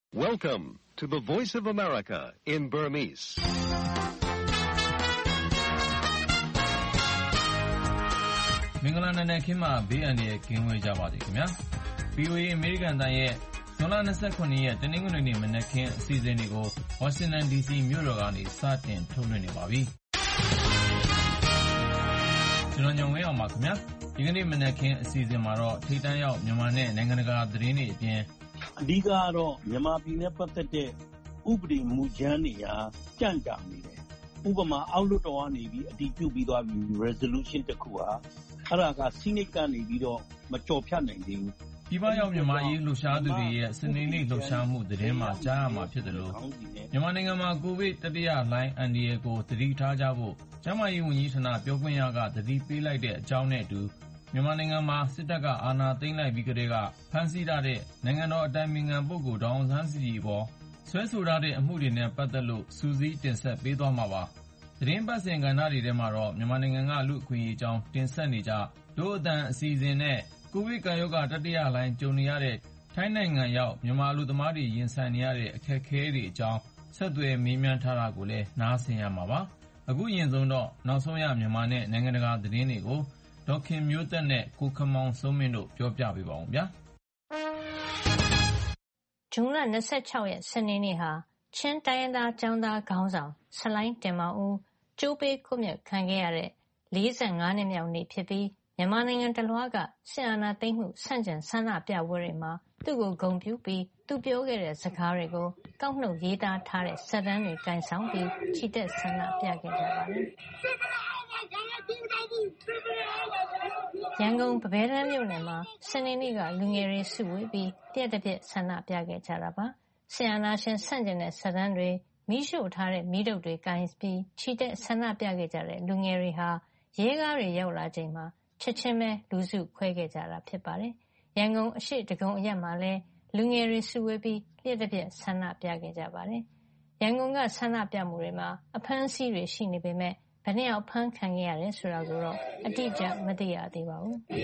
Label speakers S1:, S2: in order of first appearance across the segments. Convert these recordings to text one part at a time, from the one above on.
S1: Welcome to the Voice of America in Burmese.
S2: ။မင်္ဂလာနံနက်ခင်းမှာဘေးအန္တရာယ်ကင်းဝေးကြပါစေခင်ဗျာ။ VOA အမေရိကန်အသံရဲ့ဇွန်လ29ရက်တနင်္ဂနွေနေ့မနက်ခင်းအစီအစဉ်တွေကိုဝါရှင်တန် DC မြို့တော်ကနေစတင်ထုတ်လွှင့်နေပါပြီ။ကျွန်တော်ညောင်ဝင်းအောင်ပါခင်ဗျာ။ဒီကနေ့မနက်ခင်းအစီအစဉ်မှာတော့ထိပ်တန်းရောက်မြန်မာနဲ့နိုင်ငံတကာသတင်းတွေအပြင်
S3: အဓိကကတော့မြန်မာပြည်နဲ့ပတ်သက်တဲ့ဥပဒေမူကြမ်းတွေကကြန့်ကြာနေတယ်။ဥပမာအောက်လွှတ်တော်ကနေပြီးအတည်ပြုပြီးသွားပြီ resolution တစ်ခုဟာအဲ့ဒါက Senate ကနေပြီးတော့မကြော်ဖြတ်နိုင်သေးဘူး
S2: ။ဒီပါရောက်မြန်မာရေးလှုပ်ရှားသူတွေရဲ့စနေနေ့လှုပ်ရှားမှုသတင်းမှာကြားရမှာဖြစ်တယ်လို့မြန်မာနိုင်ငံမှာကိုဗစ်တတိယလှိုင်းအန္တရာယ်ကိုသတိထားကြဖို့ကျန်းမာရေးဝန်ကြီးဌာနပြောခွင့်ရကသတိပေးလိုက်တဲ့အကြောင်းနဲ့အတူမြန်မာနိုင်ငံမှာစစ်တပ်ကအာဏာသိမ်းလိုက်ပြီးကတည်းကဖမ်းဆီးထားတဲ့နိုင်ငံတော်အတိုင်ပင်ခံပုဂ္ဂိုလ်ဒေါ်အောင်ဆန်းစုကြည်အပေါ်စွဲဆိုထားတဲ့အမှုတွေနဲ့ပတ်သက်လို့စူးစီးတင်ဆက်ပေးသွားမှာပါ။သတင်းပတ်စဉ်ကဏ္ဍတွေထဲမှာတော့မြန်မာနိုင်ငံကလူ့အခွင့်အရေးအကြောင်းတင်ဆက်နေကြတို့အတန်အစီအစဉ်နဲ့ကိုဗစ်ကပ်ရောဂါတတိယလှိုင်းကြုံနေရတဲ့ထိုင်းနိုင်ငံရောက်မြန်မာအလုပ်သမားတွေရင်ဆိုင်နေရတဲ့အခက်အခဲတွေအကြောင်းဆက်သွယ်မေးမြန်းထားတာကိုလည်းနားဆင်ရမှာပါ။အခုရင်ဆုံးတော့နောက်ဆုံးရမြန်မာနဲ့နိုင်ငံတကာသတင်းတွေကိုဒေါက်ခင်မျိုးသက်နဲ့ကိုခမောင်စိုးမင်းတို့ပြောပြပေးပါဦးဗျာ
S4: ။ဇွန်လ26ရက်စနေနေ့ဟာချင်းတိုင်းရင်းသားကျောင်းသားခေါင်းဆောင်ဆလိုင်းတင်မောင်ဦးကျိုးပေးခွင့်မြတ်ခံခဲ့ရတဲ့45နှစ်မြောက်နေ့ဖြစ်ပြီးမြန်မာနိုင်ငံတလွှားကစစ်အာဏာသိမ်းမှုဆန့်ကျင်ဆန္ဒပြပွဲတွေမှာသူ့ကိုဂုဏ်ပြုပြီးသူပြောခဲ့တဲ့စကားတွေကိုကောက်နှုတ်ရေးသားထားတဲ့စာတမ်းတွေကိုင်ဆောင်ပြီးချီတက်ဆန္ဒပြခဲ့ကြပါတယ်။ရန်ကုန်ပန်းဘဲတန်းမြို့နယ်မှာစနေနေ့ကလူငယ်တွေစုဝေးပြီးလျှပ်တပြက်ဆန္ဒပြခဲ့ကြတာပါ။စစ်အာဏာရှင်ဆန့်ကျင်တဲ့စာတမ်းတွေမီးရှို့ထားတဲ့မီးတုတ်တွေကိုင်ပြီးချီတက်ဆန္ဒပြခဲ့ကြတဲ့လူငယ်တွေဟာရဲကားတွေရောက်လာချိန်မှာချက်ချင်းပဲလူစုခွဲခဲ့ကြတာဖြစ်ပါတယ်။ရန်ကုန်အရှေ့ဒဂုံအရပ်မှာလည်းလူငယ်တွေစုဝေးပြီးလျှပ်တပြက်ဆန္ဒပြခဲ့ကြပါတယ်။ရန်ကုန်ကဆန္ဒပြမှုတွေမှာအဖမ်းအဆီးတွေရှိနေပေမဲ့ဘယ်နှစ်ယောက်ဖမ်းခံခဲ့ရတယ်ဆိုတာကိုတော့အတိအကျမသိရသေးပါဘူး။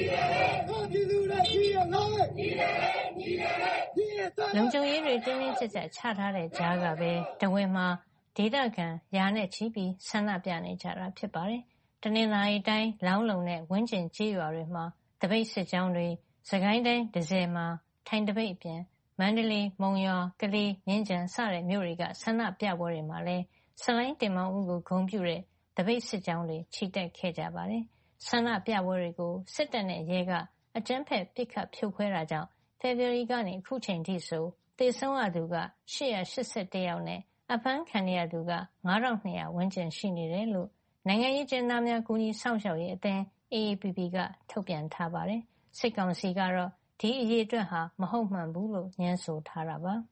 S4: လုံခြုံရေးတွေတင်းတင်းကျပ်ကျပ်ချထားတဲ့ကြားကပဲထားဝယ်မှာဒေသခံရာနဲ့ချီပြီးဆန္ဒပြနေကြတာဖြစ်ပါတယ်။တနင်္သာရီတိုင်းလောင်းလုံနဲ့ဝန်းကျင်ကျေးရွာတွေမှာသပိတ်စစ်ကြောင်းတွေစကိုင်းတိုင်းတန့်ဆည်မှာထိုင်သပိတ်အပြင်မန္တလေးမုံရွာကလေးမြင်းခြံစတဲ့မြို့တွေကဆန္ဒပြပွဲတွေမှာလည်းဆလိုင်းတင်မောင်ဦးကိုဂုဏ်ပြုတဲ့သပိတ်စစ်ကြောင်းတွေချီတက်ခဲ့ကြပါတယ်။ဆန္ဒပြပွဲတွေကိုစစ်တပ်နဲ့ရဲကအကြမ်းဖက်ပစ်ခတ်ဖြိုခွဲတာကြောင့်ဖေဖေါ်ဝါရီကနေအခုချိန်ထိဆိုသေဆုံးရသူက881ယောက်နဲ့အဖမ်းခံရသူက9200ဝန်းကျင်ရှိနေတယ်လို့နိုင်ငံရေးကျဉ်းသားများကူညီစောင့်ရှောက်ရေးအသင်း AAPP ကထုတ်ပြန်ထားပါတယ်။စစ်ကောင်စီကတော့ဒီအရေအတွက်ဟာမဟုတ်မှန်ဘူးလို့ညွှန်းဆိုထားတာပါ။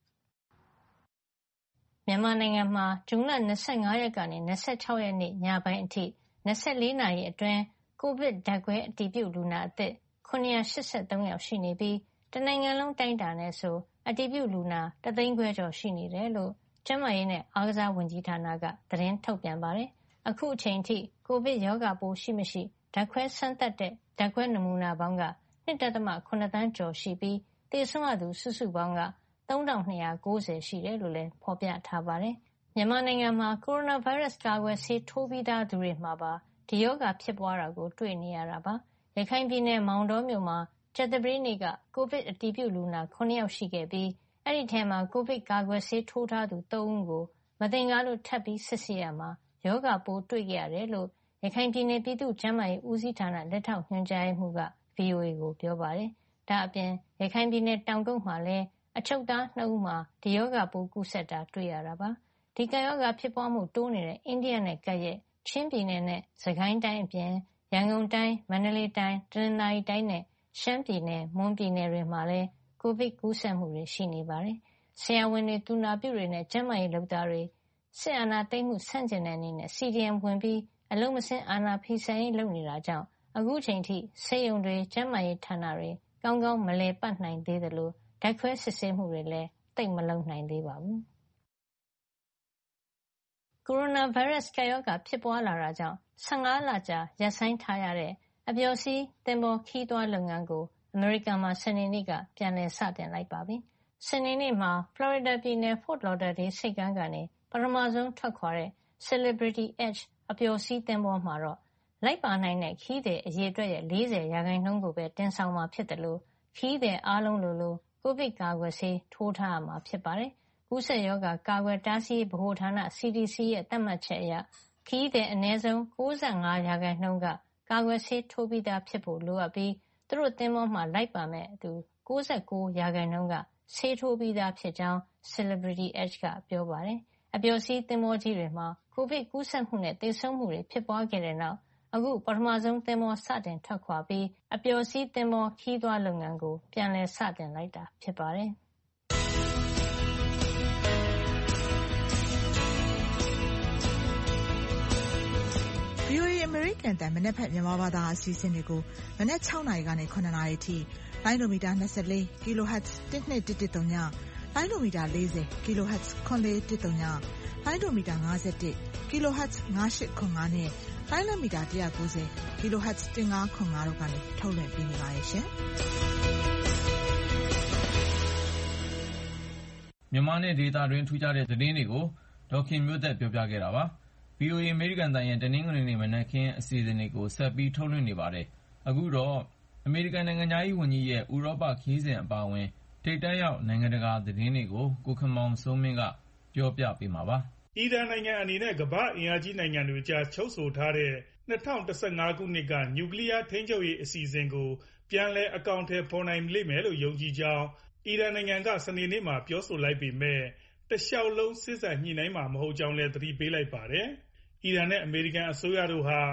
S4: မြန်မာနိုင်ငံမှာဇွန်လ25ရက်ကနေ26ရက်နေ့ညပိုင်းအထိ24နာရီအတွင်းကိုဗစ်ဓာတ်ခွဲအတည်ပြုလူနာအသစ်983ယောက်ရှိနေပြီးတနိုင်ငံလုံးတိုင်းတာနဲ့ဆိုအတည်ပြုလူနာ1သိန်းခွဲကျော်ရှိနေတယ်လို့ကျန်းမာရေးနဲ့အားကစားဝန်ကြီးဌာနကသတင်းထုတ်ပြန်ပါတယ်။အခုအချိန်ထိကိုဗစ်ရောဂါပိုးရှိမရှိဓာတ်ခွဲစမ်းသပ်တဲ့ဓာတ်ခွဲနမူနာပေါင်းက1.7 သန်းကျော်ရှိပြီးသေဆုံးရသူစုစုပေါင်းက3290ရှိတယ်လို့လည်းဖော်ပြထားပါတယ်။မြန်မာနိုင်ငံမှာကိုရိုနာဗိုင်းရပ်စ်ကာကွယ်ဆေးထိုးပြီးသားသူတွေမှာပါဒီရောဂါဖြစ်ပွားတာကိုတွေ့နေရတာပါ။ရခိုင်ပြည်နယ်မောင်တောမြို့မှာကြာသပတေးနေ့ကကိုဗစ်အတည်ပြုလူနာ9ယောက်ရှိခဲ့ပြီးအဲ့ဒီထဲမှာကိုဗစ်ကာကွယ်ဆေးထိုးထားသူ3ဦးကိုမသင်္ကာလို့ထပ်ပြီးစစ်ဆေးရမှာရောဂါပိုးတွေ့ခဲ့ရတယ်လို့ရခိုင်ပြည်နယ်ပြည်သူ့ကျန်းမာရေးဦးစီးဌာနလက်ထောက်ညွှန်ကြားရေးမှူးက VOA ကိုပြောပါတယ်။ဒါအပြင်ရခိုင်ပြည်နယ်တောင်ကုတ်မှာလည်းအချုပ်သား2ဦးမှာဒီရောဂါပိုးကူးစက်တာတွေ့ရတာပါ။ဒီကပ်ရောဂါဖြစ်ပွားမှုတိုးနေတဲ့အိန္ဒိယနဲ့ကပ်ရဲ့ချင်းပြည်နယ်နဲ့စကိုင်းတိုင်းအပြင်ရန်ကုန်တိုင်းမန္တလေးတိုင်းတနင်္သာရီတိုင်းနဲ့ရှမ်းပြည်နယ်မွန်ပြည်နယ်တွေမှာလည်းကိုဗစ်ကူးစက်မှုတွေရှိနေပါတယ်။ဆရာဝန်တွေသူနာပြုတွေနဲ့ကျန်းမာရေးလုပ်သားတွေစစ်အာဏာသိမ်းမှုဆန့်ကျင်တဲ့အနေနဲ့ CDM ဝင်ပြီးအလုံးမစင်းအာဏာဖီဆန်ရေးလုပ်နေတာကြောင့်အခုချိန်ထိဆေးရုံတွေကျန်းမာရေးဌာနတွေကောင်းကောင်းမလည်ပတ်နိုင်သေးသလိုဓာတ်ခွဲစစ်ဆေးမှုတွေလည်းသိပ်မလုပ်နိုင်သေးပါဘူး။ကိုရိုနာဗိုင်းရပ်စ်ကပ်ရောဂါဖြစ်ပွားလာတာကြောင့်15လကြာရပ်ဆိုင်းထားရတဲ့အပျော်စီးသင်္ဘောခရီးသွားလုပ်ငန်းကိုအမေရိကန်မှာစနေနေ့ကပြန်လည်စတင်လိုက်ပါပြီ။စနေနေ့မှာ ဖလော်ရီဒါပြည်နယ် Fort Lauderdale ဆိပ်ကမ်းကနေပထမဆုံးထွက်ခွာတဲ့ Celebrity Edge အပျော်စီးသင်္ဘောမှာတော့လိုက်ပါနိုင်တဲ့ခရီးသည်အရေအတွက်ရဲ့ 40% ကိုပဲတင်ဆောင်မှာဖြစ်သလိုခရီးသည်အားလုံးလိုကိုဗစ်ကာကွယ်ဆေးထိုးထားရမှာဖြစ်ပါတယ်။ကူးစက်ရောဂါကာကွယ်တားဆီးရေးဗဟိုဌာန CDC ရဲ့သတ်မှတ်ချက်အရခရီးသည်အနည်းဆုံး 95% ကကာကွယ်ဆေးထိုးပြီးသားဖြစ်ဖို့လိုအပ်ပြီးသူတို့သင်္ဘောမှာလိုက်ပါမယ့်သူ 99% ကဆေးထိုးပြီးသားဖြစ်ကြောင်း Celebrity Edge ကပြောပါတယ်။အပျော်စီးသင်္ဘောကြီးတွေမှာကိုဗစ်ကူးစက်မှုနဲ့သေဆုံးမှုတွေဖြစ်ပွားခဲ့တဲ့နောက်အခုပထမဆုံးသင်္ဘောစတင်ထွက်ခွာပြီးအပျော်စီးသင်္ဘောခရီးသွားလုပ်ငန်းကိုပြန်လည်စတင်လိုက်တာဖြစ်ပါတယ်။
S5: VOA အမေရိကန်တန်မနက်ဖြန်မြန်မာဘာသာအစီအစဉ်တွေကိုမနက်6နာရီကနေ9နာရီအထိလိုင်းဒိုမီတာ24 kHz 1213ညလိုင်းဒိုမီတာ40 kHz 9413ညလိုင်းဒိုမီတာ51 kHz 9805နဲ့လိုင်းလမီတာ190 kHz 1505တို့ကနေထုတ်လွှင့်ပေးနေပါတယ်ရှင်
S2: မြန်မာနဲ့ဒေတာတွင်ထူးခြားတဲ့သတင်းတွေကိုဒေါခင်မျိုးသက်ပြောပြခဲ့တာပါ။ VOA အမေရိကန်တန်ရဲ့တနင်္ဂနွေနေ့မနက်ခင်းအစီအစဉ်တွေကိုဆက်ပြီးထုတ်လွှင့်နေပါတယ်။အခုတော့အမေရိကန်နိုင်ငံသားရေးဝန်ကြီးရဲ့ဥရောပခရီးစဉ်အပါအဝင်ထိပ်တန်းရောက်နိုင်ငံတကာသတင်းတွေကိုကိုခင်မောင်စိုးမင်းကပြောပြပေးမှာပါ
S6: ။အီရန်နိုင်ငံအနေနဲ့ကမ္ဘာ့အင်အားကြီးနိုင်ငံတွေကြားချုပ်ဆိုထားတဲ့2015ခုနှစ်ကနျူကလ িয়ার ထိန်းချုပ်ရေးအစီအစဉ်ကိုပြန်လည်အကောင်အထည်ဖော်နိုင်လိမ့်မယ်လို့ယုံကြည်ကြောင်းအီရန်နိုင်ငံကစနေနေ့မှာပြောဆိုလိုက်ပေမဲ့တလျှောက်လုံးစေ့စပ်ညှိနှိုင်းမှာမဟုတ်ကြောင်းလည်းသတိပေးလိုက်ပါတယ်။အီရန်နဲ့အမေရိကန်အစိုးရတို့ဟာ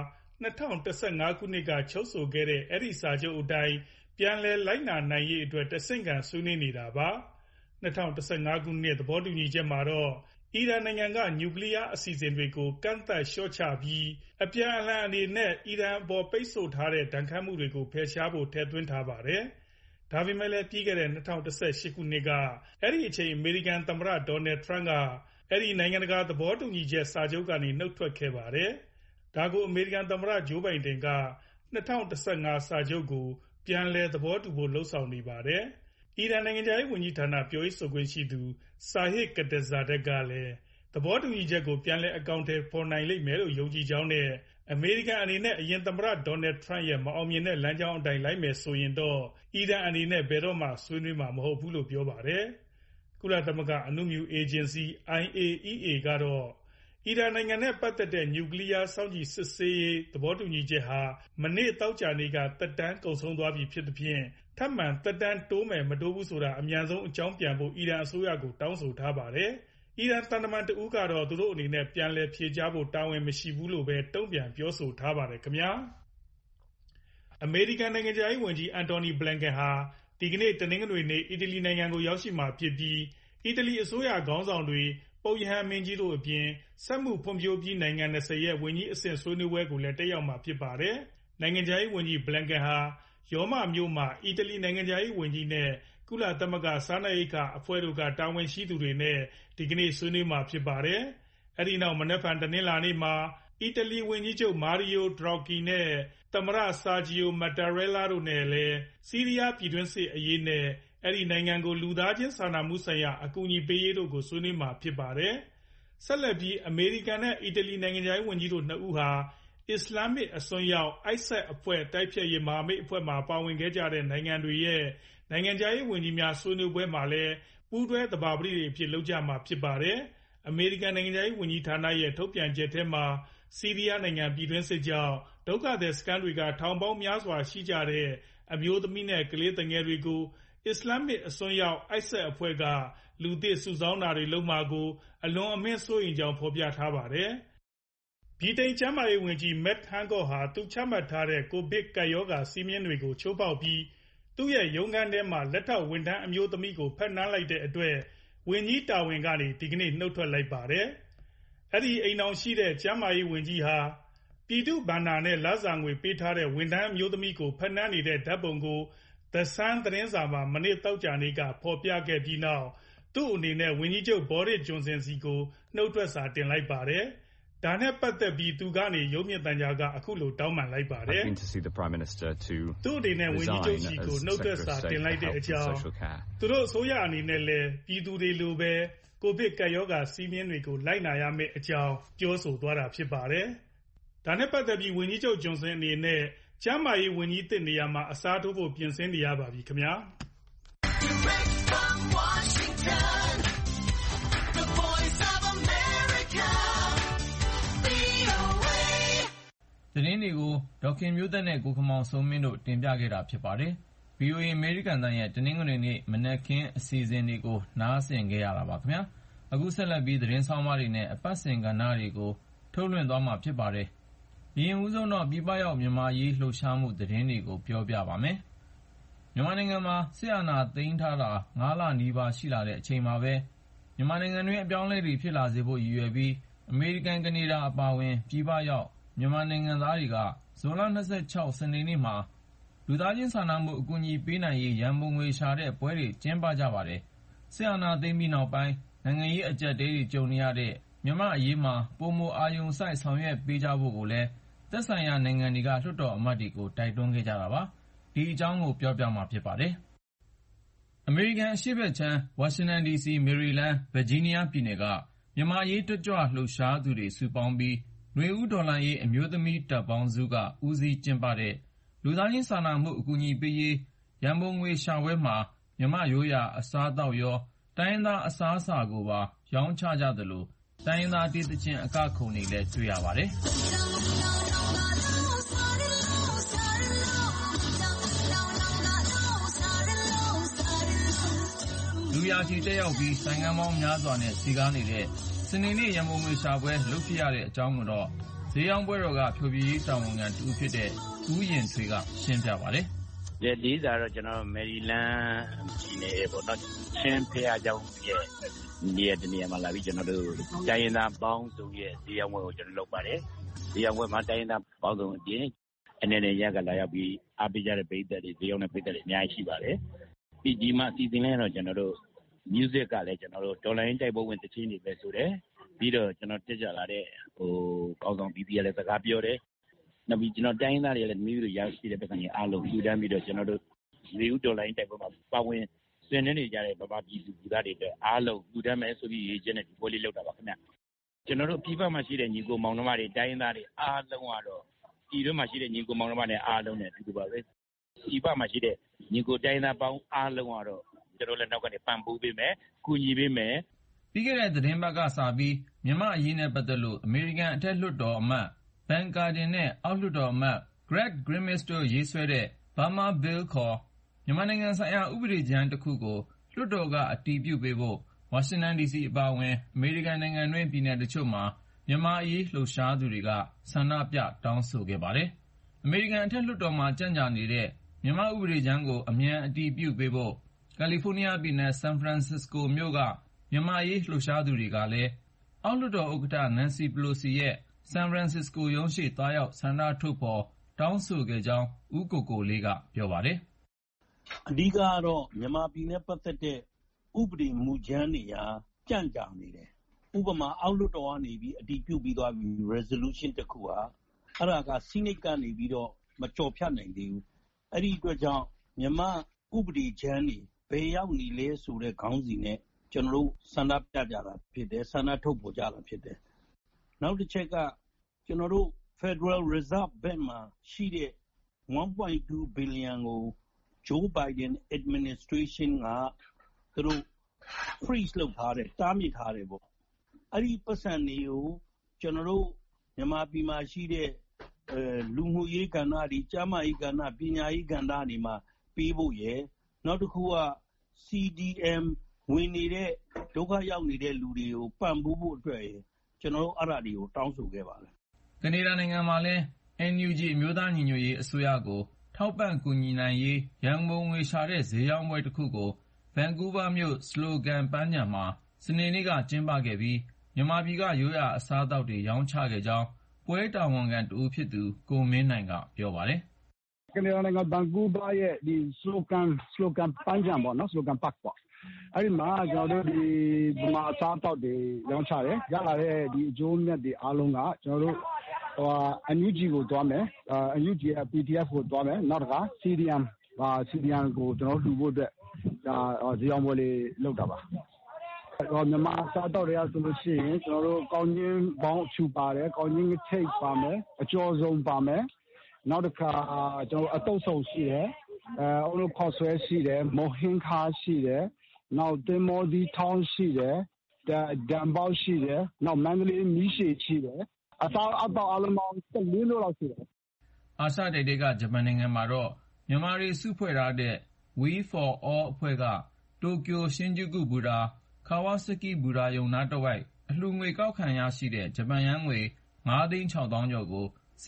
S6: 2015ခုနှစ်ကချုပ်ဆိုခဲ့တဲ့အဲဒီစာချုပ်အတိုင်းပြန်လည်လိုက်နာနိုင်ရေးအတွက်တဆင့်ခံဆွေးနွေးနေတာပါ။2015ခုနှစ်သဘောတူညီချက်မှာတော့အီရန်နိုင်ငံကနျူကလ িয়ার အစီအစဉ်တွေကိုကန့်သတ်လျှော့ချပြီးအပြန်အလှန်အနေနဲ့အီရန်အပေါ်ပိတ်ဆို့ထားတဲ့ဒဏ်ခတ်မှုတွေကိုဖယ်ရှားဖို့ထည့်သွင်းထားပါတယ်။ဒါပေမဲ့လည်းပြီးခဲ့တဲ့2018ခုနှစ်ကအဲဒီအချိန်အမေရိကန်သမ္မတဒေါ်နယ်ထရမ့်ကအဲဒီနိုင်ငံတကာသဘောတူညီချက်စာချုပ်ကနေနုတ်ထွက်ခဲ့ပါတယ်။ဒါကိုအမေရိကန်သမ္မတဂျိုးဘိုင်ဒန်က2015စာချုပ်ကိုပြန်လည်သဘောတူဖို့လုပ်ဆောင်နေပါတယ်။အီရန်နိုင်ငံခြားရေးဝန်ကြီးဌာနပြောရေးဆိုခွင့်ရှိသူဆာဟစ်ကတ်ဇာဒက် ကလည်းသဘောတူညီချက်ကိုပြန်လည်အကောင်အထည်ဖော်နိုင်လိမ့်မယ်လို့ယုံကြည်ကြောင်းနဲ့အမေရိကန်အနေနဲ့အရင်သမ္မတဒေါ်နယ်ထရမ့်ရဲ့မအောင်မြင်တဲ့လမ်းကြောင်းအတိုင်းလိုက်မယ်ဆိုရင်တော့အီရန်အနေနဲ့ဘယ်တော့မှဆွေးနွေးမှာမဟုတ်ဘူးလို့ပြောပါတယ်။ကုလသမဂ္ဂအဏုမြူအေဂျင်စီ IAEA ကတော့အီရန်နိုင်ငံနဲ့ပတ်သက်တဲ့နျူကလ িয়ার စောင့်ကြည့်စစ်ဆေးရေးသဘောတူညီချက်ဟာမနေ့သောကြာနေ့ကသက်တမ်းကုန်ဆုံးသွားပြီဖြစ်သဖြင့်ထပ်မံသက်တမ်းတိုးမယ်မတိုးဘူးဆိုတာအမြန်ဆုံးအကြောင်းပြန်ဖို့အီရန်အစိုးရကိုတောင်းဆိုထားပါတယ်။အီရန်သံတမန်တဦးကတော့သူတို့အနေနဲ့ပြန်လည်ဖြေကြားဖို့တာဝန်မရှိဘူးလို့ပဲတုံ့ပြန်ပြောဆိုထားပါတယ်ခင်ဗျာ။အမေရိကန်နိုင်ငံခြားရေးဝန်ကြီးအန်တိုနီဘလန်ကန်ဟာဒီကနေ့တနင်္ဂနွေနေ့အီတလီနိုင်ငံကိုရောက်ရှိမှာဖြစ်ပြီးအီတလီအစိုးရခေါင်းဆောင်တွေပုပ်ရဟန်းမင်းကြီးတို့အပြင်စက်မှုဖွံ့ဖြိုးပြီးနိုင်ငံ20ရဲ့ဝန်ကြီးအဆင့်ဆွေးနွေးပွဲကိုလည်းတက်ရောက်မှာဖြစ်ပါတယ်။နိုင်ငံခြားရေးဝန်ကြီးဘလန်ကန်ဟာရောမမြို့မှာအီတလီနိုင်ငံခြားရေးဝန်ကြီးနဲ့ကုလသမဂ္ဂစားနပ်ရိက္ခာအဖွဲ့တို့ကတာဝန်ရှိသူတွေနဲ့ဒီကနေ့ဆွေးနွေးမှာဖြစ်ပါတယ်။အဲဒီနောက်မနက်ဖြန်တနင်္လာနေ့မှာအီတလီဝန်ကြီးချုပ်မာရီယိုဒရော့ကီနဲ့သမ္မတဆာဂျီယိုမက်တာရဲလာတို့နဲ့လည်းဆီးရီးယားပြည်တွင်းစစ်အရေးနဲ့အဲဒီနိုင်ငံကိုလူသားချင်းစာနာမှုဆိုင်ရာအကူအညီပေးရေးတို့ကိုဆွေးနွေးမှာဖြစ်ပါတယ်။ဆက်လက်ပြီးအမေရိကန်နဲ့အီတလီနိုင်ငံခြားရေးဝန်ကြီးတို့နှစ်ဦးဟာအစ္စလာမစ်အစွန်းရောက် ISIS အဖွဲ့တိုက်ဖျက်ရေးမဟာမိတ်အဖွဲ့မှာပါဝင်ခဲ့ကြတဲ့နိုင်ငံတွေရဲ့နိုင်ငံခြားရေးဝန်ကြီးများဆွေးနွေးပွဲမှာလည်းပူးတွဲသဘာပတိတွေအဖြစ်လုပ်ကြမှာဖြစ်ပါတယ်။အမေရိကန်နိုင်ငံခြားရေးဝန်ကြီးဌာနရဲ့ထုတ်ပြန်ချက်ထဲမှာဆီးရီးယားနိုင်ငံပြည်တွင်းစစ်ကြောင့်ဒုက္ခသည်စခန်းတွေကထောင်ပေါင်းများစွာရှိကြတဲ့အမျိုးသမီးနဲ့ကလေးသူငယ်တွေကိုအစ္စလာမစ်အစွန်းရောက် ISIS အဖွဲ့ကလူသစ်စုဆောင်းတာတွေလုပ်မှာကိုအလွန်အမင်းစိုးရိမ်ကြောင်းဖော်ပြထားပါတယ်။ဗြိတိန်ကျန်းမာရေးဝန်ကြီး Matt Hancock ဟာသူချမှတ်ထားတဲ့ကိုဗစ်ကပ်ရောဂါစည်းမျဉ်းတွေကိုချိုးဖောက်ပြီးသူ့ရဲ့ရုံးခန်းထဲမှာလက်ထောက်ဝန်ထမ်းအမျိုးသမီးကိုဖမ်းဆီးလိုက်တဲ့အတွက်ဝန်ကြီးတာဝန်ကနေဒီကနေ့နုတ်ထွက်လိုက်ပါတယ်။အဲဒီအိမ်ထောင်ရှိတဲ့ကျန်းမာရေးဝန်ကြီးဟာပြည်သူ့ဘဏ္ဍာနဲ့လစာငွေပေးထားတဲ့ဝန်ထမ်းအမျိုးသမီးကိုဖမ်းဆီးနေတဲ့ဓာတ်ပုံကို The Sun သတင်းစာမှာမနေ့သောကြာနေ့ကဖော်ပြခဲ့ပြီးနောက်သူ့အနေနဲ့ဝန်ကြီးချုပ်ဘောရစ်ဂျွန်ဆင်ဆီကိုနုတ်ထွက်စာတင်လိုက်ပါတယ်။ဒါနဲ့ပတ်သက်ပြီးသူကနေရုပ်မြင်သံကြားကအခုလိုတောင်းပန်လိုက်ပါတယ်။သူ့အနေနဲ့ဝန်ကြီးချုပ်စီကိုနှုတ်သက်စာတင်လိုက်တဲ့အကြောင်းသူတို့အစိုးရအနေနဲ့လည်းပြည်သူတွေလိုပဲကိုဗစ်ကပ်ရောဂါစည်းမျဉ်းတွေကိုလိုက်နာရမယ့်အကြောင်းပြောဆိုသွားတာဖြစ်ပါတယ်။ဒါနဲ့ပတ်သက်ပြီးဝန်ကြီးချုပ်ဂျွန်ဆင်အနေနဲ့ကျန်းမာရေးဝန်ကြီးသစ်နေရာမှာအစားထိုးဖို့ပြင်ဆင်နေရပါပြီခင်ဗျာ။
S2: သတင်းတွေကိုဒေါက်ခင်မျိုးသက်နဲ့ကိုခမောင်စိုးမင်းတို့တင်ပြခဲ့တာဖြစ်ပါတယ်။ VOA အမေရိကန်တိုင်းရဲ့တနင်္ဂနွေနေ့မနက်ခင်းအစီအစဉ်တွေကိုနားဆင်ခဲ့ရတာပါခင်ဗျာ။အခုဆက်လက်ပြီးသတင်းဆောင်မတွေနဲ့အပတ်စဉ်ကဏ္ဍတွေကိုထုတ်လွှင့်သွားမှာဖြစ်ပါတယ်။အရင်ဦးဆုံးတော့ပြည်ပရောက်မြန်မာရေးလှုပ်ရှားမှုသတင်းတွေကိုပြောပြပါမယ်။မြန်မာနိုင်ငံမှာစစ်အာဏာသိမ်းထားတာ9 လနီးပါးရှိလာတဲ့အချိန်မှာပဲမြန်မာနိုင်ငံတွင်းအပြောင်းအလဲတွေဖြစ်လာစေဖို့ရည်ရွယ်ပြီးအမေရိကန်ကနေဒါအပါအဝင်ပြည်ပရောက်မြန်မာနိုင်ငံသားတွေကဇွန်လ26စနေနေ့မှာလူသားချင်းစာနာမှုအကူအညီပေးနိုင်ရေးရန်ပုံငွေရှာတဲ့ပွဲတွေကျင်းပကြပါတယ်။စစ်အာဏာသိမ်းပြီးနောက်ပိုင်းနိုင်ငံရေးအကျပ်အတည်းတွေကြုံနေရတဲ့မြန်မာ့အရေးမှာပိုမိုအာရုံစိုက်ဆောင်ရွက်ပေးကြဖို့ကိုလည်းသက်ဆိုင်ရာနိုင်ငံတွေကလွှတ်တော်အမတ်တွေကိုတိုက်တွန်းခဲ့ကြတာပါ။ဒီအကြောင်းကိုပြောပြမှာဖြစ်ပါတယ်။အမေရိကန်အရှေ့ဘက်ခြမ်းဝါရှင်တန် DC မေရီလန်းဗာဂျီးနီးယားပြည်နယ်ကမြန်မာ့အရေးတက်ကြွလှုပ်ရှားသူတွေစုပေါင်းပြီးနွေဦးတော်လှန်ရေးအမျိုးသမီးတပ်ပေါင်းစုကဦးစီးကျင်းပတဲ့လူသားချင်းစာနာမှုအကူအညီပေးရေးရန်ပုံငွေရှာပွဲမှာမြန်မာ့ရိုးရာအစားအသောက်ရောတိုင်းရင်းသားအစားအစာကိုပါရောင်းချကြသလိုတိုင်းရင်းသားတေးသီချင်းအကခုန်တွေလည်းတွေ့ရပါတယ်။လူရာချီတက်ရောက်ပြီးဆိုင်ကမ်းပေါင်းများစွာနဲ့စီကားနေတဲ့စနေနေ့ရန်ပုံငွေရှာပွဲလုပ်ဖြစ်ရတဲ့အကြောင်းကိုတော့ဈေးရောင်းပွဲတော်ကဖျော်ဖြေရေးတာဝန်ခံတူဖြစ်တဲ့ဦးရင်ထွေးကရှင်းပြပါတယ်
S7: ။ဒီစာတော့ကျွန်တော်မယ်ရီလန်းပြည်နယ်ပေါ့နော်ချင်းဖျားကြောင်းရဲ့နေရာတနေရာမှာလာပြီးကျွန်တော်တို့တိုင်းရင်းသားပေါင်းစုံရဲ့ဈေးရောင်းပွဲကိုကျွန်တော်လုပ်ပါတယ်။ဈေးရောင်းပွဲမှာတိုင်းရင်းသားပေါင်းစုံအပြင်အနေနဲ့ရကလာရောက်ပြီးအားပေးကြတဲ့ပြည်သက်တွေဈေးရောင်းတဲ့ပြည်သက်တွေအများကြီးရှိပါတယ်။ဒီမှာအစီအစဉ်လေးတော့ကျွန်တော်တို့ music ကလည်းကျွန်တော်တို့ဒေါ်လာရင်းတိုက်ပွဲဝင်တခြင်းတွေပဲဆိုတယ်ပြီးတော့ကျွန်တော်တက်ကြလာတဲ့ကောင်းဆောင်ပြည်ပြည်လည်းစကားပြောတယ်နောက်ပြီးကျွန်တော်တိုင်းသားတွေလည်းမိမိတို့ရရှိတဲ့ပတ်စံကြီးအားလုံးယူတန်းပြီးတော့ကျွန်တော်တို့လေဦးဒေါ်လာရင်းတိုက်ပွဲမှာပါဝင်ဆင်နွှဲနေကြတဲ့ဗမာပြည်သူပြည်သားတွေအတွက်အားလုံးယူတန်းမယ်ဆိုပြီးရေးချင်းနဲ့ဒီပွဲလေးလုပ်တာပါခင်ဗျကျွန်တော်တို့ပြည်ပမှာရှိတဲ့ညီကိုမောင်နှမတွေတိုင်းသားတွေအားလုံးကတော့ပြည်တွင်းမှာရှိတဲ့ညီကိုမောင်နှမတွေအားလုံးနဲ့အတူတူပါပဲပြည်ပမှာရှိတဲ့ညီကိုတိုင်းသားပေါင်းအားလုံးကတော့ကျွန်တော်လည်းနောက်ကနေပံ့ပိုးပေးမယ်ကူညီပေးမယ်
S2: ပြီးခဲ့တဲ့သတင်းပတ်ကစပြီးမြန်မာအရေးနဲ့ပတ်သက်လို့အမေရိကန်အထက်လွှတ်တော်အမတ်ဘန်ကာဒင်နဲ့အောက်လွှတ်တော်အမတ် Greg Grimmett တို့ရေးဆွဲတဲ့ Burma Bill ခေါ်မြန်မာနိုင်ငံဆိုင်ရာဥပဒေကြမ်းတစ်ခုကိုလွှတ်တော်ကအတည်ပြုပေးဖို့ဝါရှင်တန် DC အပါအဝင်အမေရိကန်နိုင်ငံတွင်းပြည်နယ်တချို့မှာမြန်မာအရေးလှုပ်ရှားသူတွေကဆန္ဒပြတောင်းဆိုခဲ့ပါတယ်။အမေရိကန်အထက်လွှတ်တော်မှာကြန့်ကြာနေတဲ့မြန်မာဥပဒေကြမ်းကိုအမြန်အတည်ပြုပေးဖို့ကယ်လီဖိုးနီးယားပြည်နယ်ဆန်ဖရန်စစ္စကိုမြို့ကမြန်မာအရေးလှုပ်ရှားသူတွေကလည်းအောက်လွှတ်တော်ဥက္ကဋ္ဌနန်စီပလိုစီရဲ့ဆန်ဖရန်စစ္စကိုရုံးရှေ့သွားရောက်ဆန္ဒထုတ်ဖော်တောင်းဆိုခဲ့ကြောင်းဦးကိုကိုလေးကပြောပါတယ်
S3: ။အဓိကကတော့မြန်မာပြည်နဲ့ပတ်သက်တဲ့ဥပဒေမူကြမ်းတွေကြန့်ကြာနေတယ်။ဥပမာအောက်လွှတ်တော်ကနေပြီးအတည်ပြုပြီးသွားပြီ resolution တစ်ခုအဲ့ဒါကစီနိတ်ကနေပြီးတော့မကြော်ဖြတ်နိုင်သေးဘူး။အဲ့ဒီအတွက်ကြောင့်မြန်မာဥပဒေကြမ်းတွေဘယ်ရောက်နေလဲဆိုတဲ့ခေါင်းစဉ်နဲ့ကျွန်တော်တို့ဆန္ဒပြကြတာဖြစ်တယ်ဆန္ဒထုတ်ပေါ်ကြတာဖြစ်တယ်နောက်တစ်ချက်ကကျွန်တော်တို့ Federal Reserve Bank မှာရှိတဲ့ 1.2 billion ကို Joe Biden administration ကသူတို့ freeze လုပ်ထားတယ်တားမြစ်ထားတယ်ပေါ့အဲ့ဒီပတ်စံတွေကိုကျွန်တော်တို့မြန်မာပြည်မှာရှိတဲ့လူမှုရေးကဏ္ဍတွေကျန်းမာရေးကဏ္ဍပညာရေးကဏ္ဍတွေမှာပေးဖို့ရယ်နောက်တစ်ခုက CDM ဝင်နေတဲ့ဒုက္ခရောက်နေတဲ့လူတွေကိုပံ့ပိုးဖို့အတွက်ကျွန်တော်တို့အဲ့ဒါတွေကိုတောင်းဆိုခဲ့ပါတယ်
S2: ။ကနေဒါနိုင်ငံမှာလည်း NUG အမျိုးသားညီညွတ်ရေးအစိုးရကိုထောက်ပံ့ကူညီနိုင်ရေးရန်ပုံငွေရှာတဲ့ဈေးရောင်းပွဲတစ်ခုကိုဗန်ကူးဗားမြို့စလိုဂန်ပန်းခြံမှာစနေနေ့ကကျင်းပခဲ့ပြီးမြန်မာပြည်ကရိုးရာအစားအသောက်တွေရောင်းချခဲ့ကြောင်းပွဲတာဝန်ခံတဦးဖြစ်သူကိုမင်းနိုင်ကပြောပါတယ်
S8: ။ကနေဒါနိုင်ငံဗန်ကူးဗားရဲ့ဒီစလိုဂန်ပန်းခြံပေါ့နော်စလိုဂန်ပတ်ပေါ့အဲ့ဒီမှာကျွန်တော်တို့ဒီဗမာအစားအသောက်တွေရောင်းချတယ်ရလာတဲ့ဒီအကျိုးမြတ်တွေအားလုံးကကျွန်တော်တို့NUG ကိုသွားမယ်NUG ရဲ့ PDF ကိုသွားမယ်နောက်တစ်ခါ CDM ကိုကျွန်တော်လှူဖို့အတွက်ဒါဇေယျပွဲလေးလုပ်တာပါမြန်မာစားတော့တွေကဆိုလို့ရှိရင်ကျွန်တော်တို့ကောင်းချင်းပေါင်းအချူပါတယ်ကောင်းချင်းချိတ်ပါမယ်အကျော်စုံပါမယ်နောက်တစ်ခါကျွန်တော်အတုပ်ဆုံရှိတယ်အုံလို့ခေါ်ဆွဲရှိတယ်မဟင်းခါရှိတယ်နောက်တင်မောဒီထောင်းရှိတယ်ဒံပေါရှိတယ်နောက်မန္တလေးမီးရှည်ရှိတယ်အစားအသောက်အလုံးပေါင်း14လို့လောက်ရှိတယ်
S2: အာရှတိုက်တွေကဂျပန်နိုင်ငံမှာတော့မြန်မာတွေစုဖွဲ့ထားတဲ့ We for All အဖွဲ့ကတိုကျိုရှင်ဂျူကုဘူတာကာဝါဆာကိဘူတာယုံနာတဝိုက်အလှူငွေကောက်ခံရရှိတဲ့ဂျပန်ယန်းငွေ 5,600,000 ကျော်ကို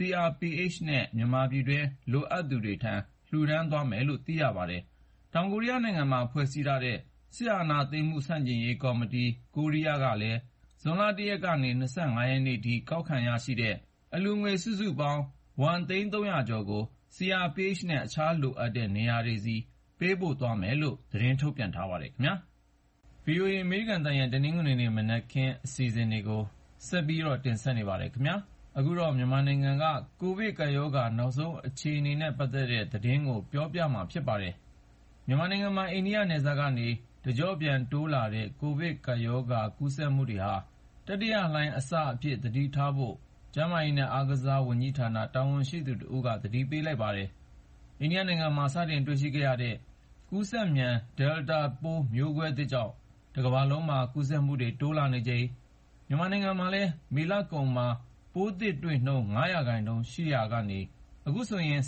S2: CRPH နဲ့မြန်မာပြည်တွင်းလိုအပ်သူတွေထံလှူဒန်းသွားမယ်လို့သိရပါတယ်။တောင်ကိုရီးယားနိုင်ငံမှာဖွဲ့စည်းထားတဲ့စစ်အာဏာသိမ်းမှုဆန့်ကျင်ရေးကော်မတီကိုရီးယားကလည်းဇွန်လ 1 ရက်ကနေ 25 ရက်နေ့ထိကောက်ခံရရှိတဲ့အလှူငွေစုစုပေါင်း1,300,000 ကျော်ကို CRPH နဲ့အခြားလိုအပ်တဲ့နေရာတွေဆီပေးပို့သွားမယ်လို့သတင်းထုတ်ပြန်ထားပါတယ်ခင်ဗျာ။ VOA အမေရိကန်အသံရဲ့တနင်္ဂနွေနေ့မနက်ခင်းအစီအစဉ်တွေကိုဆက်ပြီးတင်ဆက်နေပါတယ်ခင်ဗျာ။အခုတော့မြန်မာနိုင်ငံကကိုဗစ်ကပ်ရောဂါနောက်ဆုံးအခြေအနေနဲ့ပတ်သက်တဲ့သတင်းကိုပြောပြမှာဖြစ်ပါတယ်။မြန်မာနိုင်ငံမှာအိန္ဒိယနယ်စပ်ကနေတကျော့ပြန်တိုးလာတဲ့ကိုဗစ်ကပ်ရောဂါကူးစက်မှုတွေဟာတတိယလှိုင်းအစအဖြစ်သတိထားဖို့ကျန်းမာရေးနဲ့အားကစားဝန်ကြီးဌာနတာဝန်ရှိသူတဦးကသတိပေးလိုက်ပါတယ်။အိန္ဒိယနိုင်ငံမှာစတင်တွေ့ရှိခဲ့ရတဲ့ကူးစက်မြန် Delta ပိုးမျိုးကွဲသစ်ကြောင့်တကမ္ဘာလုံးမှာကူးစက်မှုတွေတိုးလာနေချိန်မြန်မာနိုင်ငံမှာလည်းမေလကုန်မှာပိုးသစ်တွေ့နှုန်း 5% ရှိရာကနေအခုဆိုရင်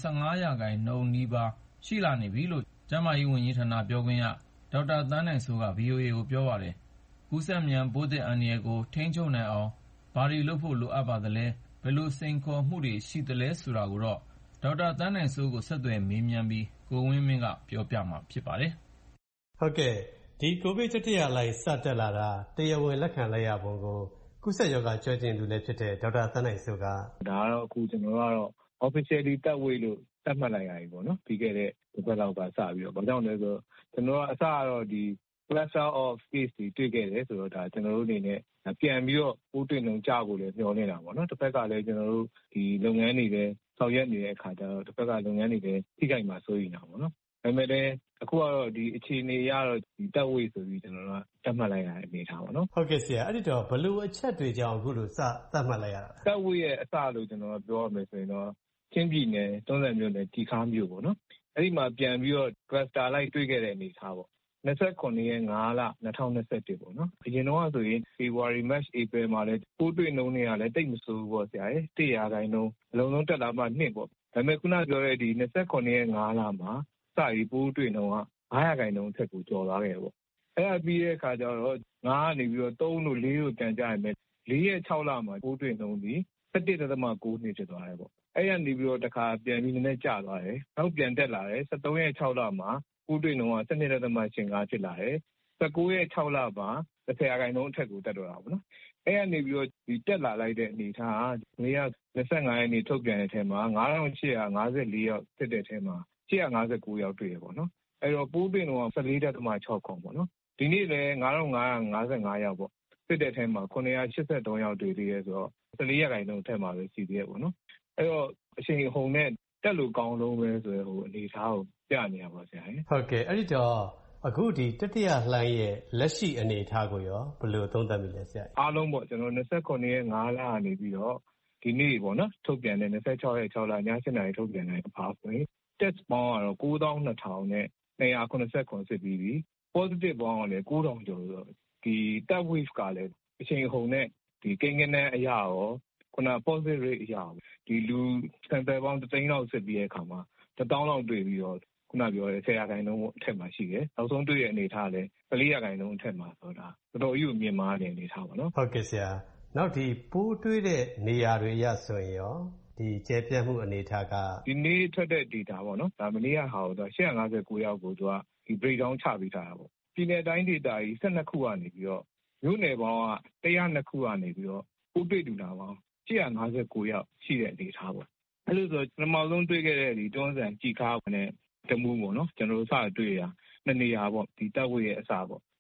S2: 15% နီးပါးရှိလာနေပြီလို့ကျန်းမာရေးဝန်ကြီးဌာနပြောခွင့်ရဒေါက်တာသန်းနိုင်စိုးက VOA ကိုပြောပါတယ်။ကူးစက်မြန်ပိုးသစ်အန္တရာယ်ကိုထိန်းချုပ်နိုင်အောင်ဘာတွေလုပ်ဖို့လိုအပ်ပါသလဲဘယ်လိုစိန်ခေါ်မှုတွေရှိသလဲဆိုတာကိုတော့ဒေါက်တာသန်းနိုင်စိုးကိုဆက်သွယ်မေးမြန်းပြီးကိုဝင်းမင်းကပြောပြမှာဖြစ်ပါတယ်
S9: ။ဟုတ်ကဲ့ဒီကိုဗစ်တတိယလှိုင်းစတက်လာတာတရားဝင်လက်ခံလိုက်ရပုံကိုကုသရောဂါကျွမ်းကျင်သူလည်းဖြစ်တဲ့ဒေါက်တာသန်းနိုင်စိုးက
S10: ဒါကတော့အခုကျွန်တော်ကတော့ officially တက်ဝေးလို့သတ်မှတ်လိုက်ရပြီပေါ့နော်ပြီးခဲ့တဲ့တစ်ပတ်လောက်ကစပြီးတော့ဘာကြောင့်လဲဆိုတော့ကျွန်တော်ကအစကတော့ဒီ cluster of case တွေတွေ့ခဲ့တယ်ဆိုတော့ဒါကျွန်တော်တို့အနေနဲ့ပြန်ပြီးတော့ပိုးတွေ့နှုန်းကျဖို့လည်းမျှော်နေတာပေါ့နော်တစ်ဖက်ကလည်းကျွန်တော်တို့ဒီလုပ်ငန်းတွေလည်းဆောင်ရွက်နေတဲ့အခါကျတော့တစ်ဖက်ကလုပ်ငန်းတွေလည်းထိခိုက်မှာစိုးရိမ်တာပေါ့နော်ဒါပေမဲ့လည်းအခုကတော့ဒီအခြေအနေအရတော့ဒီတက်ဝေးဆိုပြီးကျွန်တော်တို့ကသတ်မှတ်လိုက်ရတဲ့အနေထားပေါ့နော်
S9: ဟုတ်ကဲ့ဆရာအဲ့ဒီတော့ဘယ်လိုအချက်တွေကြောင့်အခုလိုစသတ်မှတ်လိုက်ရတာ
S10: တက်ဝေးရဲ့အစလို့ကျွန်တော်ပြောရမယ်ဆိုရင်တော့ချင်းပြည်နယ်တွန်းဇံမြို့နယ်တီခါမြို့ပေါ့နော်အဲ့ဒီမှာပြန်ပြီးတော့ cluster လိုက်တွေ့ခဲ့တဲ့အနေထားပေါ့29ရက်5လ2021ပေါ့နော်အရင်တော့ဆိုရင် February March April မှာလည်းပိုးတွေ့နှုန်းတွေကလည်းတိတ်မဆိုးဘူးပေါ့ဆရာရေ100%အလုံးလုံးတက်လာမှ2ပေါ့ဒါပေမဲ့ခုနပြောတဲ့ဒီ29ရက်5လမှာစပြီးပိုးတွေ့နှုန်းက9%အထက်ကိုကျော်သွားခဲ့ပေါ့အဲ့ဒါပြီးတဲ့အခါကျတော့9ကနေပြီးတော့3လို့4လို့ပြန်ကြရမယ်4ရက်6လမှာပိုးတွေ့နှုန်းဒီ17.9နှစ်ဖြစ်သွားတယ်ပေါ့အဲ့ရနေပြီးတော့တခါပြန်ပြီးနည်းနည်းကျသွားတယ်နောက်ပြန်တက်လာတယ်13ရက်6လမှာပိုးတွေ့နှုန်းက12.85ဖြစ်လာတယ်19ရက်6လမှာ10%အထက်ကိုတက်တော့တာပေါ့နော်အဲ့ရနေပြီးတော့ဒီတက်လာလိုက်တဲ့အနေထားကနေ့က25ရက်နေ့ထုတ်ပြန်တဲ့အထက်မှာ9854ယောက်ဖြစ်တဲ့အထက်မှာ159ယောက်တွေ့ရပေါ့နော်အဲ့တော့ပိုးတွေ့နှုန်းက14.6ခုပေါ့နော်ဒီနေ့လည်း9555ယောက်ပေါ့ဖြစ်တဲ့အထက်မှာ983ယောက်တွေ့သေးရဲဆိုတော့14%အထက်မှာပဲရှိသေးရပေါ့နော်အဲ့တော့အချိန်ဟုန်နဲ့တက်လို့ကောင်းလုံးပဲဆိုရယ်ဟိုအနေထားကိုပြနေရပါဆရာ
S9: ဟုတ်ကဲ့အဲ့ဒီတော့အခုဒီတတိယလှိုင်းရဲ့လက်ရှိအနေအထားကိုရောဘယ်လိုသုံးသပ်မိလဲဆရာ
S10: အားလုံးပေါ့ကျွန်တော်29ရက်5လကနေပြီးတော့ဒီနေ့ပေါ့နော်ထုတ်ပြန်တဲ့26ရက်6လည7နာရီထုတ်ပြန်တဲ့အပါဆိုရင် test ပေါင်းကတော့92,000နဲ့289စစ်ပြီးပြီ positive ပေါင်းကလည်း9,000ကျော်ဆိုတော့ဒီ third wave ကလည်းအချိန်ဟုန်နဲ့ဒီကိန်းဂဏန်းအရာရောခုန positive rate အရာဒီလူ sample ပေါင်း3,000လောက်စစ်ပြီးတဲ့အခါမှာ1,000လောက်တွေ့ပြီးတော့ခုနပြောတဲ့10%အထက်မှာရှိတယ်နောက်ဆုံးတွေ့တဲ့အနေထားလည်း14%အထက်မှာဆိုတာတော်တော်ကြီးကိုမြင့်မားတဲ့အနေထားပါနော်
S9: ဟုတ်ကဲ့ဆရာနောက်ဒီပိုးတွေ့တဲ့နေရာတွေအရဆိုရင်ရောဒီကျဲပြန့်မှုအနေထားက
S10: ဒီနေ့ထွက်တဲ့ data ပေါ့နော်ဒါမနေ့ကဟာကိုသူ859ယောက်ကိုသူကဒီ breakdown ချပေးထားတာပေါ့ပြည်နယ်တိုင်း data ကြီး12ခုကနေပြီးတော့မြို့နယ်ပေါင်းက102ခုကနေပြီးတော့ပိုးတွေ့လူနာပေါင်း159ယောက်ရှိတဲ့အနေထားပေါ့အဲ့လိုဆိုပထမဆုံးတွေ့ခဲ့တဲ့ဒီတွန်းဆန်ကြည်ခါနဲ့တမူးပေါ့နော်ကျွန်တော်တို့စတွေ့ရ2နေရာပေါ့ဒီတက်ဝေးရဲ့အစားပေါ့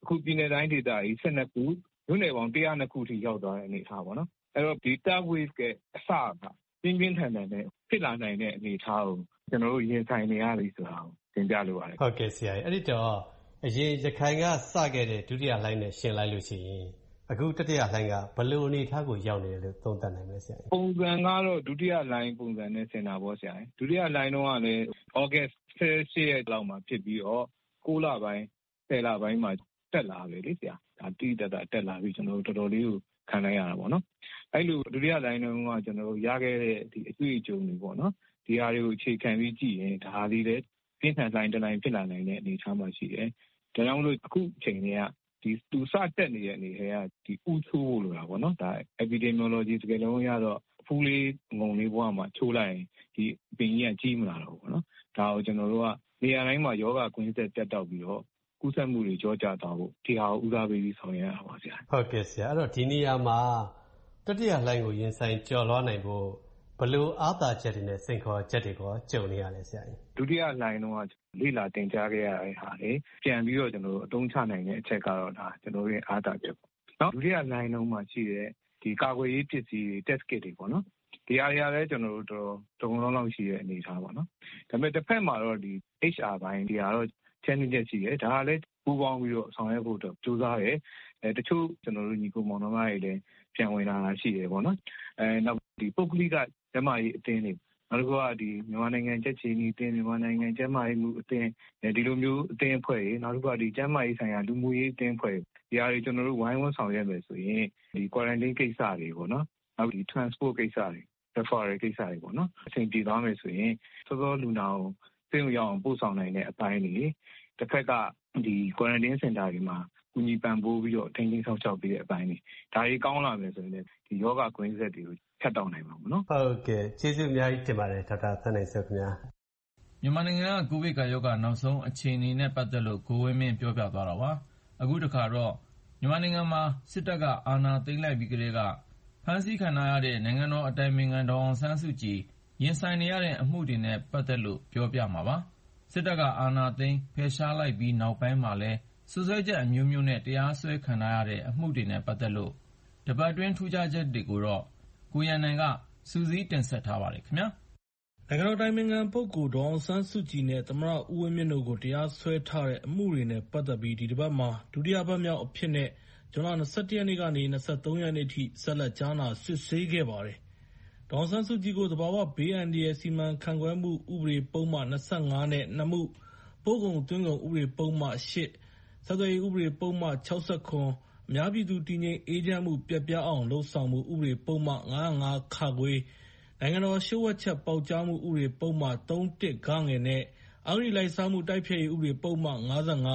S10: အခုပြည်နယ်တိုင်းဒေသကြီး12ခုမြို့နယ်ပေါင်း102ခုထိရောက်သွားတဲ့အနေအထားပေါ့နော်အဲ့တော့ဒီ third wave ကအစကပြင်းပြင်းထန်ထန်နဲ့ဖြစ်လာနိုင်တဲ့အနေအထားကိုကျွန်တော်တို့ရင်ဆိုင်နေရပြီဆိုတာကိုသင်ပြလိုပါတယ်
S9: ဟုတ်ကဲ့ဆရာအဲ့ဒီတော့အရင်ရခိုင်ကစခဲ့တဲ့ဒုတိယလှိုင်းနဲ့ရှင်းလိုက်လို့ရှိရင်အခုတတိယလှိုင်းကဘယ်လိုအနေအထားကိုရောက်နေတယ်လို့သုံးသပ်နိုင်မလဲဆရာ
S10: ပုံစံကတော့ဒုတိယလှိုင်းပုံစံနဲ့ဆင်တာပေါ့ဆရာဒုတိယလှိုင်းတော့ကလည်း August 18ရက်လောက်မှာဖြစ်ပြီးတော့9လပိုင်း10လပိုင်းမှာတက်လာပြီလေဆရာဒါတိတတတက်လာပြီးကျွန်တော်တို့တော်တော်လေးကိုခံလိုက်ရတာပေါ့နော်အဲ့လိုဒုတိယလှိုင်းတော့ကကျွန်တော်တို့ရခဲ့တဲ့ဒီအတွေ့အကြုံတွေပေါ့နော်ဒီဟာတွေကိုအခြေခံပြီးကြည့်ရင်ဒါလေးလည်းပြင်းထန်လှိုင်းတစ်လှိုင်းဖြစ်လာနိုင်တဲ့အနေအထားမှာရှိတယ်ဒါကြောင့်မလို့အခုအချိန်တွေကဒီသူစတက်နေတဲ့အနေနဲ့ကဒီဥချိုးလို့တာပေါ့နော်ဒါ epidemiology တကယ်လုံးရတော့အဖူးလေးငုံလေးဘဝမှာချိုးလိုက်ရင်ဒီပင်ကြီးကကြီးမလာတော့ဘူးပေါ့နော်ဒါကိုကျွန်တော်တို့ကနေရာတိုင်းမှာယောဂကွင်းဆက်တက်တော့ပြီးတော့ကူးစက်မှုတွေကြောကြသွားဖို့ဒီဟာကိုဦးစားပေးပြီးဆောင်ရွက်ရတာပါဆရာ
S9: ဟုတ်ကဲ့ဆရာအဲ့တော့ဒီနေရာမှာတတိယလှိုင်းကိုရင်ဆိုင်ကျော်လွှားနိုင်ဖို့ဘလို့အားသာချက်တွေနဲ့စိန်ခေါ်ချက်တွေကိုကြုံနေရလဲဆရာ
S10: ဒုတိယလှိုင်းတော့လေ့လာတင်ကြားခဲ့ရတဲ့ဟာလေပြန်ပြီးတော့ကျွန်တော်တို့အသုံးချနိုင်တဲ့အချက်ကတော့ဒါကျွန်တော်တို့ရဲ့အားသာချက်ပေါ့နော်ဒုတိယလှိုင်းလုံးမှာရှိတဲ့ဒီကာကွယ်ရေးပစ္စည်းတွေ test kit တွေပေါ့နော်ဒီအရာလည်းကျွန်တော်တို့တော်တော်လုံးရှိတဲ့အနေအထားပေါ့နော်ဒါပေမဲ့တစ်ဖက်မှာတော့ဒီ HR ဘိုင်းဒီဟာတော့ challenge ရှိတယ်ဒါကလည်းပူးပေါင်းပြီးတော့ဆောင်ရွက်ဖို့တော့ကြိုးစားတယ်တချို့ကျွန်တော်တို့ညီကိုမောင်နှမတွေလည်းပြန်ဝင်လာရှိတယ်ပေါ့နော်နောက်ဒီပုဂ္ဂလိကဓမ္မရေးအသင်းတွေနောက်တစ်ခုကဒီမြန်မာနိုင်ငံကျက်ချီနီအသင်းမြန်မာနိုင်ငံကျန်းမာရေးမှုအသင်းဒီလိုမျိုးအသင်းအဖွဲ့တွေနောက်တစ်ခုကဒီကျန်းမာရေးဆိုင်ရာလူမှုရေးအသင်းအဖွဲ့ဒီဟာတွေကျွန်တော်တို့ဝိုင်းဝန်းဆောင်ရွက်မယ်ဆိုရင်ဒီ quarantine ကိစ္စတွေပေါ့နော်နောက်ဒီ transport ကိစ္စတွေ referral ကိစ္စတွေပေါ့နော်အဆင်ပြေသွားမယ်ဆိုရင်စောစောလူနာကိုသိအောင်ရောက်အောင်ပို့ဆောင်နိုင်တဲ့အပိုင်းတွေတစ်ဖက်ကဒီ quarantine center တွေမှာကူညီပံ့ပိုးပြီးတော့ထိန်းသိမ်းဆောင်ရှောက်ပေးတဲ့အပိုင်းတွေဒါတွေကောင်းလာမယ်ဆိုရင်ဒီယောဂကွင်းဆက်တွေကိုဖြတ်တောက်နိုင်မှာပေါ့နော်
S9: ဟုတ်ကဲ့ကျေးဇူးအများကြီးတင်ပါတယ်ဒေါက်တာသန်းနိုင်စိုးခင်ဗျာ
S2: မြန်မာနိုင်ငံကကိုဗစ်ကရောဂါနောက်ဆုံးအခြေအနေနဲ့ပတ်သက်လို့ကိုဝင်းမင်းပြောပြသွားတာပါအခုတခါတော့မြန်မာနိုင်ငံမှာစစ်တပ်ကအာဏာသိမ်းလိုက်ပြီးကတည်းကဖမ်းဆီးခံရတဲ့နိုင်ငံတော်အတိုင်ပင်ခံဒေါ်အောင်ဆန်းစုကြည်ရင်ဆိုင်နေရတဲ့အမှုတွေနဲ့ပတ်သက်လို့ပြောပြမှာပါစစ်တပ်ကအာဏာသိမ်းဖယ်ရှားလိုက်ပြီးနောက်ပိုင်းမှာလဲစွပ်စွဲချက်အမျိုးမျိုးနဲ့တရားစွဲခံရတဲ့အမှုတွေနဲ့ပတ်သက်လို့တပတ်တွင်းထူးခြားချက်တွေကိုတော့ကိုရန်နိုင်ကစူးစီးတင်ဆက်ထားပါတယ်ခင်ဗျာ
S11: နိုင်ငံတော်တိုင်ပင်ခံပုဂ္ဂိုလ်ဒေါ်အောင်ဆန်းစုကြည်နဲ့သမ္မတဦးဝင်းမြင့်တို့ကိုတရားစွဲထားတဲ့အမှုတွေနဲ့ပတ်သက်ပြီးဒီတစ်ပတ်မှာဒုတိယပတ်မြောက်အဖြစ်နဲ့ဇွန်လ21ရက်နေ့ကနေ23ရက်နေ့ထိဆက်လက်ကြားနာစစ်ဆေးခဲ့ပါတယ်။ဒေါ်အောင်ဆန်းစုကြည်ကိုသဘာဝဘေးအန္တရာယ်စီမံခန့်ခွဲမှုဥပဒေပုံမှန်25နဲ့2မှုပို့ကုန်သွင်းကုန်ဥပဒေပုံမှန်8ဆက်သွယ်ရေးဥပဒေပုံမှန်69အများပြည်သူတည်ငြိမ်အေးချမ်းမှုပြတ်ပြားအောင်လှုံ့ဆော်မှုဥပဒေပုံမှန်905ခါခွေနိုင်ငံတော်ရှုပ်ဝက်ချက်ပေါက်ကြားမှုဥပဒေပုံမှန်31ဂငယ်နဲ့အဂတိလိုက်စားမှုတိုက်ဖျက်ရေးဥပဒေပုံမှန်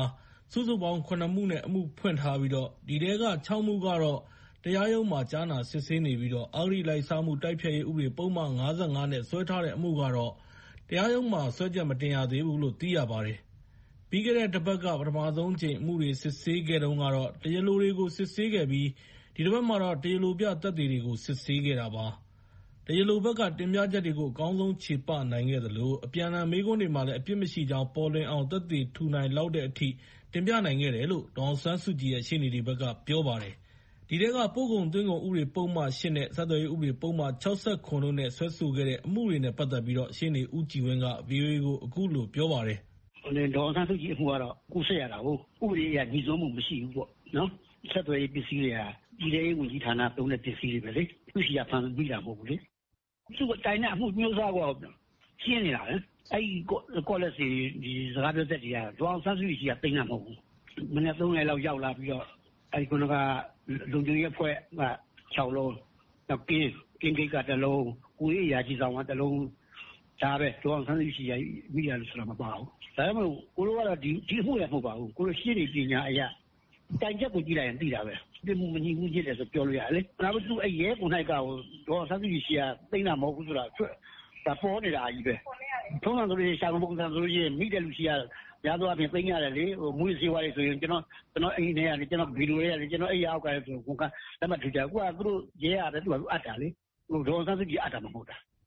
S11: 55စုစုပေါင်း9မှုနဲ့အမှုဖွင့်ထားပြီးတော့ဒီထဲက6မှုကတော့တရားရုံးမှာကြားနာစစ်ဆေးနေပြီးတော့အဂတိလိုက်စားမှုတိုက်ဖျက်ရေးဥပဒေပုံမှန်55နဲ့ဆွဲထားတဲ့အမှုကတော့တရားရုံးမှာဆွဲချက်မတင်ရသေးဘူးလို့သိရပါတယ်။ပြီးခဲ့တဲ့တစ်ပတ်ကပထမဆုံးချိန်အမှုတွေစစ်ဆေးခဲ့တုန်းကတော့တရားလိုတွေကိုစစ်ဆေးခဲ့ပြီးဒီတစ်ပတ်မှာတော့တရားလိုပြသက်သေတွေကိုစစ်ဆေးခဲ့တာပါ။တရားလိုဘက်ကတင်ပြချက်တွေကိုအကောင်းဆုံးခြေပနိုင်ခဲ့သလိုအပြန်အလှန်မေးခွန်းတွေမှာလည်းအပြစ်မရှိကြောင်းပေါ်လွင်အောင်သက်သေထူနိုင်လောက်တဲ့အထိတင်ပြနိုင်ခဲ့တယ်လို့ဒေါ်အောင်ဆန်းစုကြည်ရဲ့ရှေ့နေတွေဘက်ကပြောပါတယ်။ဒီထဲကပို့ကုန်သွင်းကုန်ဥပဒေပုံမှန်8နဲ့ဆက်သွယ်ရေးဥပဒေပုံမှန်69တို့နဲ့ဆွဲဆိုခဲ့တဲ့အမှုတွေနဲ့ပတ်သက်ပြီးတော့ရှေ့နေဦးကြည်ဝင်းက VOA ကိုအခုလိုပြောပါတယ်
S12: ။ဒေါ်အောင်ဆန်းစုကြည်အမှုကတော့ကိုယ်ဆက်ရတာဟုတ်ဥပဒေအရညီဆုံးမှုမရှိဘူးပေါ့နော်။ဆက်သွယ်ရေးပစ္စည်းတွေကပြည်ထောင်စုဝန်ကြီးဌာနသုံးတဲ့ပစ္စည်းတွေပဲလေ။သူရှိရဖန်ပြီးတာမဟုတ်ဘူးလေ။သူ့တိုင်တဲ့အမှုမျိုးစားကရှင်းနေတာပဲ။အဲဒီကောလက်စီဒီစကားပြောသက်တွေကဒေါ်အောင်ဆန်းစုကြည်ကသိမ်းတာမဟုတ်ဘူး။မနေ့3ရက်လောက်ရောက်လာပြီးတော့အဲဒီကလုံခြုံရေးအဖွဲ့က6လုံးနောက်ကင်းဂိတ်က1လုံးကိုရေးရာကြီးဆောင်က1လုံးဒါပဲဒေါ်အောင်ဆန်းစုကြည်မိရလို့ဆိုတာမပါဘူးဒါပေမဲ့ကိုလိုကတော့ဒီအမှုရမဟုတ်ပါဘူးကိုလိုရှင်းနေပညာအရာတိုင်ချက်ကိုကြည့်လိုက်ရင်သိတာပဲဒီမှုမညီမှုဖြစ်တယ်ဆိုပြောလို့ရတယ်လေဒါပေမဲ့သူအရဲကိုနိုင်ကဒေါ်အောင်ဆန်းစုကြည်ကသိမ်းတာမဟုတ်ဘူးဆိုတာဒါပေါ်နေတာအကြီးပဲထုံးစံဆိုလို့ရှာပုံစံဆိုလို့ရှိရင်မိတဲ့လူရှိရရသွားပြင်သိမ်းရတယ်လေဟိုမွေးစေးဝါးလေးဆိုရင်ကျွန်တော်အိမ်ထဲကနေကျွန်တော်ဗီဒီယိုလေးကျွန်တော်အိမ်အောက်ကလည်းဆိုကိုကလက်မှတ်ထူကြကိုကသူတို့ရဲရတယ်သူကအပ်တာလေဟိုဒေါ်ဆန်းစုကြည်အပ်တာမဟုတ်တာ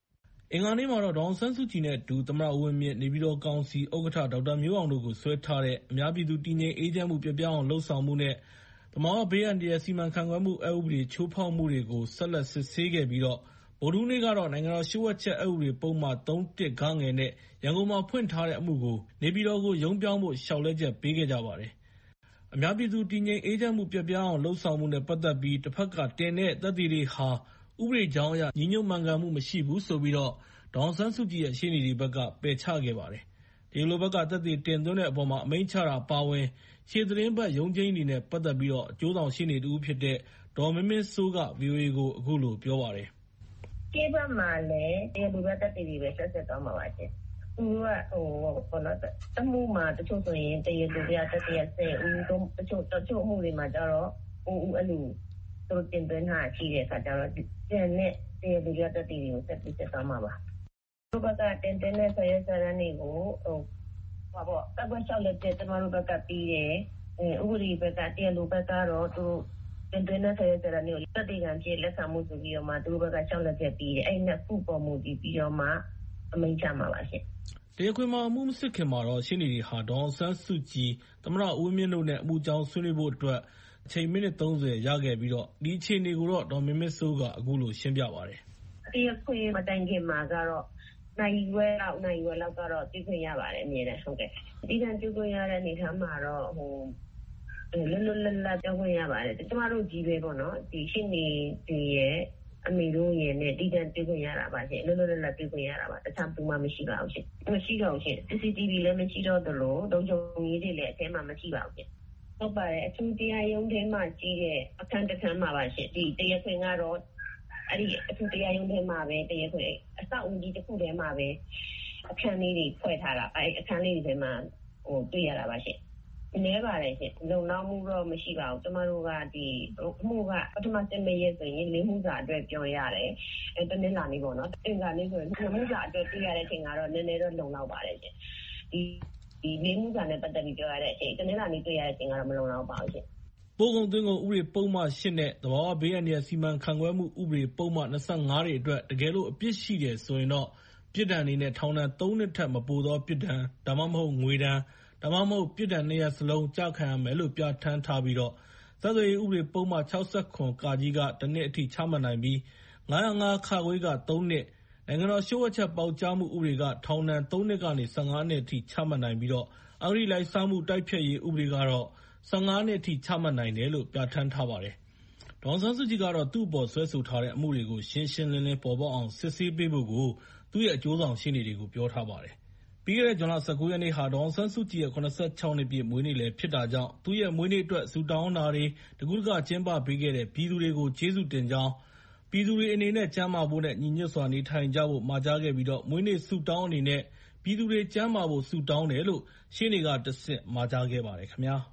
S11: အင်္ဂါနေ့မှာတော့ဒေါ်အောင်ဆန်းစုကြည်နဲ့အတူသမ္မတဦးဝင်းမြင့်နေပြည်တော်ကောင်စီဥက္ကဋ္ဌဒေါက်တာမျိုးအောင်တို့ကိုဆွဲထားတဲ့အများပြည်သူတည်ငြိမ်အေးချမ်းမှုပျက်ပြားအောင်လှုံ့ဆော်မှုနဲ့သဘာဝဘေးအန္တရာယ်စီမံခန့်ခွဲမှုအက်ဥပဒေချိုးဖောက်မှုတွေကိုဆက်လက်စစ်ဆေးခဲ့ပြီးတော့ဗုဒ္ဓဟူးနေ့ကတော့နိုင်ငံတော်လျှို့ဝှက်ချက်အက်ဥပဒေပုံမှန်3(1)ဂငယ်နဲ့ရန်ကုန်မှာဖွင့်ထားတဲ့အမှုကိုနေပြည်တော်ကိုရုံးပြောင်းဖို့လျှောက်လဲချက်ပေးခဲ့ကြပါတယ်။အများပြည်သူတည်ငြိမ်အေးချမ်းမှုပျက်ပြားအောင်လှုံ့ဆော်မှုနဲ့ပတ်သက်ပြီးတစ်ဖက်ကတင်တဲ့သက်သေတွေဟာဥပဒေကြောင်းအရညီညွတ်မှန်ကန်မှုမရှိဘူးဆိုပြီးတော့ဒေါ်အောင်ဆန်းစုကြည်ရဲ့ရှေ့နေတွေဘက်ကပယ်ချခဲ့ပါတယ်။ဒီလိုဘက်ကသက်သေတင်သွင်းတဲ့အပေါ်မှာအမိန့်ချတာပါဝင်ရှေ့သတင်းဘက်ရုံးချင်းတွေနဲ့ပတ်သက်ပြီးတော့အကျိုးဆောင်ရှေ့နေတူဖြစ်တဲ့ဒေါ်မင်းမင်းစိုးက VOA ကိုအခုလိုပြောပါတယ်
S13: ။ဒီဘက်မှာလည်းတရားလိုဘက်သက်သေတွေပဲဆက်ဆက်သွားမှာပါရှင်။သူကအမှုမှာတချို့ဆိုရင်တရားလိုပြသက်သေရ10ဦးတချို့အမှုတွေမှာကျတော့ဦးအဲ့လိုသူတို့တင်သွင်းတာရှိတဲ့အခါကျတော့ကျန်တဲ့တရားလိုပြသက်သေတွေကိုဆက်ပြီးဆက်သွားမှာပါ။တို့ဘက်ကတင်သွင်းတဲ့ဆရာဆရာတွေကိုတက်ကွက်လျှောက်လက်တဲ့ကျမတို့ဘက်ကပြီးတယ်ဥပဒေဘက်ကတရားလိုဘက်ကတော့သူတို့တင်သွင်းတဲ့ဆရာဆရာတွေကိုတက်တေခံဖြစ်လက်ခံမှုဆိုပြီးတော့မှသူတို့ဘက်ကလျှောက်လက်ချက်ပြီးတယ်အဲ့နှစ်ခုပေါ်မှုပြီးတော့မှအမိန့်ချမှာပါရှင်
S11: တရားခွင်မှာအမှုမစစ်ခင်မှာတော့ရှင်းနေတွေဟာဒေါ်အောင်ဆန်းစုကြည်သမ္မတဦးဝင်းမြင့်တို့နဲ့အမှုကြောင်းဆွေးနွေးဖို့အတွက်အချိန်မိနစ်30ရခဲ့ပြီးတော့ဒီအခြေအနေကိုတော့ဒေါ်မင်းမင်းစိုးကအခုလိုရှင်းပြပါတယ်
S13: တရားခွင်မတိုင်ခင်မှာကတော့နိုင်ရွယ်လောက်ကတော့သိခွင့်ရပါတယ်အမြဲတမ်းဟုတ်ကဲ့ဒီကံပြုခွင့်ရတဲ့အနေထားမှာတော့လွတ်လပ်ပြောခွင့်ရပါတယ်ကျမတို့ကြီးပဲပေါ့နော်ဒီရှင်းနေဒီရဲ့အမေတို့ရဲ့နဲ့ဒီကံပြုခွင့်ရတာပါရှင်လွတ်လပ်ပြုခွင့်ရတာပါတခြားဘူးမှမရှိပါဘူးရှင်မရှိတော့ရှင် CCTV လည်းမရှိတော့သလိုလုံခြုံရေးတွေလည်းအထဲမှာမရှိပါဘူးရှင်ဟုတ်ပါတယ်အထူးတရားရုံးထဲမှာကြီးတဲ့အခန်းတစ်ခန်းမှာပါရှင်ဒီတရားခွင်ကတော့အဲ့ဒီအထူးတရားရုံးထဲမှာပဲတရားခွင်အဆောက်အဦကြီးတစ်ခုထဲမှာပဲအခန်းလေးတွေဖွဲ့ထားတာအဲ့အခန်းလေးတွေထဲမှာတွေ့ရတာပါရှင်နည်းပါတယ်ရှင်လုံလောက်မှုတော့မရှိပါဘူးကျမတို့ကဒီအမှုကပထမ7ရက်ဆိုရင်၄မှုစာအတွက်ပြောရတယ်တနင်္လာနေ့ပေါ့နော်အင်္ဂါနေ့ဆိုရင်2မှုစာအတွက်တွေ့ရတဲ့အချိန်ကတော့နည်းနည်းတော့လုံလောက်ပါတယ်ရှင်ဒီ၄မှုစာနဲ့ပတ်သက်ပြီးပြောရတဲ့အချိန်တနင်္လာနေ့တွေ့ရတဲ့အချိန်ကတော့မလုံလောက်ပါဘူးရှင်
S11: ပို့ကုန်သွင်းကုန်ဥပဒေပုံမှန်8နဲ့သဘာဝဘေးအန္တရာယ်စီမံခန့်ခွဲမှုဥပဒေပုံမှန်25တွေအတွက်တကယ်လို့အပြစ်ရှိတယ်ဆိုရင်တော့ပြစ်ဒဏ်အနေနဲ့ထောင်ဒဏ်3နှစ်ထက်မပိုသောပြစ်ဒဏ်ဒါမှမဟုတ်ငွေဒဏ်ဒါမှမဟုတ်ပြစ်ဒဏ်2ရပ်စလုံးကျခံရမယ်လို့ပြဋ္ဌာန်းထားပြီးတော့ဆက်သွယ်ရေးဥပဒေပုံမှန်69(က) က1နှစ်အထိချမှတ်နိုင်ပြီး905(ခ) က3နှစ်နိုင်ငံတော်လျှို့ဝှက်ချက်ပေါက်ကြားမှုဥပဒေကထောင်ဒဏ်3နှစ်ကနေ15နှစ်အထိချမှတ်နိုင်ပြီးတော့အဂတိလိုက်စားမှုတိုက်ဖျက်ရေးဥပဒေကတော့15နှစ်အထိချမှတ်နိုင်တယ်လို့ပြဋ္ဌာန်းထားပါတယ်။ဒေါ်အောင်ဆန်းစုကြည်ကတော့သူ့အပေါ်ဆွဲဆိုထားတဲ့အမှုတွေကိုရှင်းရှင်းလင်းလင်းပေါ်ပေါက်အောင်စစ်ဆေးပေးဖို့ကိုသူ့ရဲ့အကျိုးဆောင်ရှေ့နေတွေကိုပြောထားပါတယ်။ပြီးခဲ့တဲ့ဇွန်လ19ရက်နေ့ဟာဒေါ်အောင်ဆန်းစုကြည်ရဲ့86နှစ်ပြည့်မွေးနေ့လည်းဖြစ်တာကြောင့်သူ့ရဲ့မွေးနေ့အတွက်ဆုတောင်းတာတွေတကူးတကကျင်းပပေးခဲ့တဲ့ပြည်သူတွေကိုကျေးဇူးတင်ကြောင်းပြည်သူတွေအနေနဲ့ကျန်းမာဖို့နဲ့ညီညွတ်စွာနေထိုင်ကြဖို့မှာကြားခဲ့ပြီးတော့မွေးနေ့ဆုတောင်းအနေနဲ့ပြည်သူတွေကျန်းမာဖို့ဆုတောင်းတယ်လို့ရှေ့နေကတဆင့်မှာကြားခဲ့ပါတယ်ခင်ဗျာ။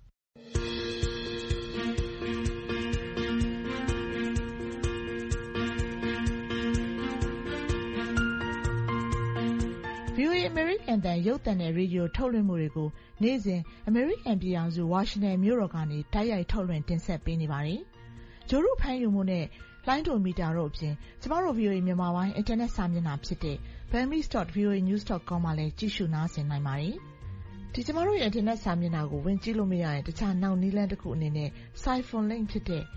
S5: VOA American တန်ရုပ်သံနဲ့ရေဒီယိုထုတ်လွှင့်မှုတွေကိုနေ့စဉ် American ပြည်ထောင်စု Washington မြို့တော်ကနေတိုက်ရိုက်ထုတ်လွှင့်တင်ဆက်ပေးနေပါတယ်။ဂျိုရုဖမ်းယူမှုနဲ့လိုင်းဒိုမီတာတို့အပြင်ကျမတို့ VOA မြန်မာပိုင်းအင်တာနက်စာမျက်နှာဖြစ်တဲ့ burmese.voanews.com မှာလည်းကြည့်ရှုနားဆင်နိုင်ပါတယ်။ဒီကျမတို့ရဲ့အင်တာနက်စာမျက်နှာကိုဝင်ကြည့်လို့မရရင်တခြားနောက်နည်းလမ်းတစ်ခုအနေနဲ့ Siphon link ဖြစ်တဲ့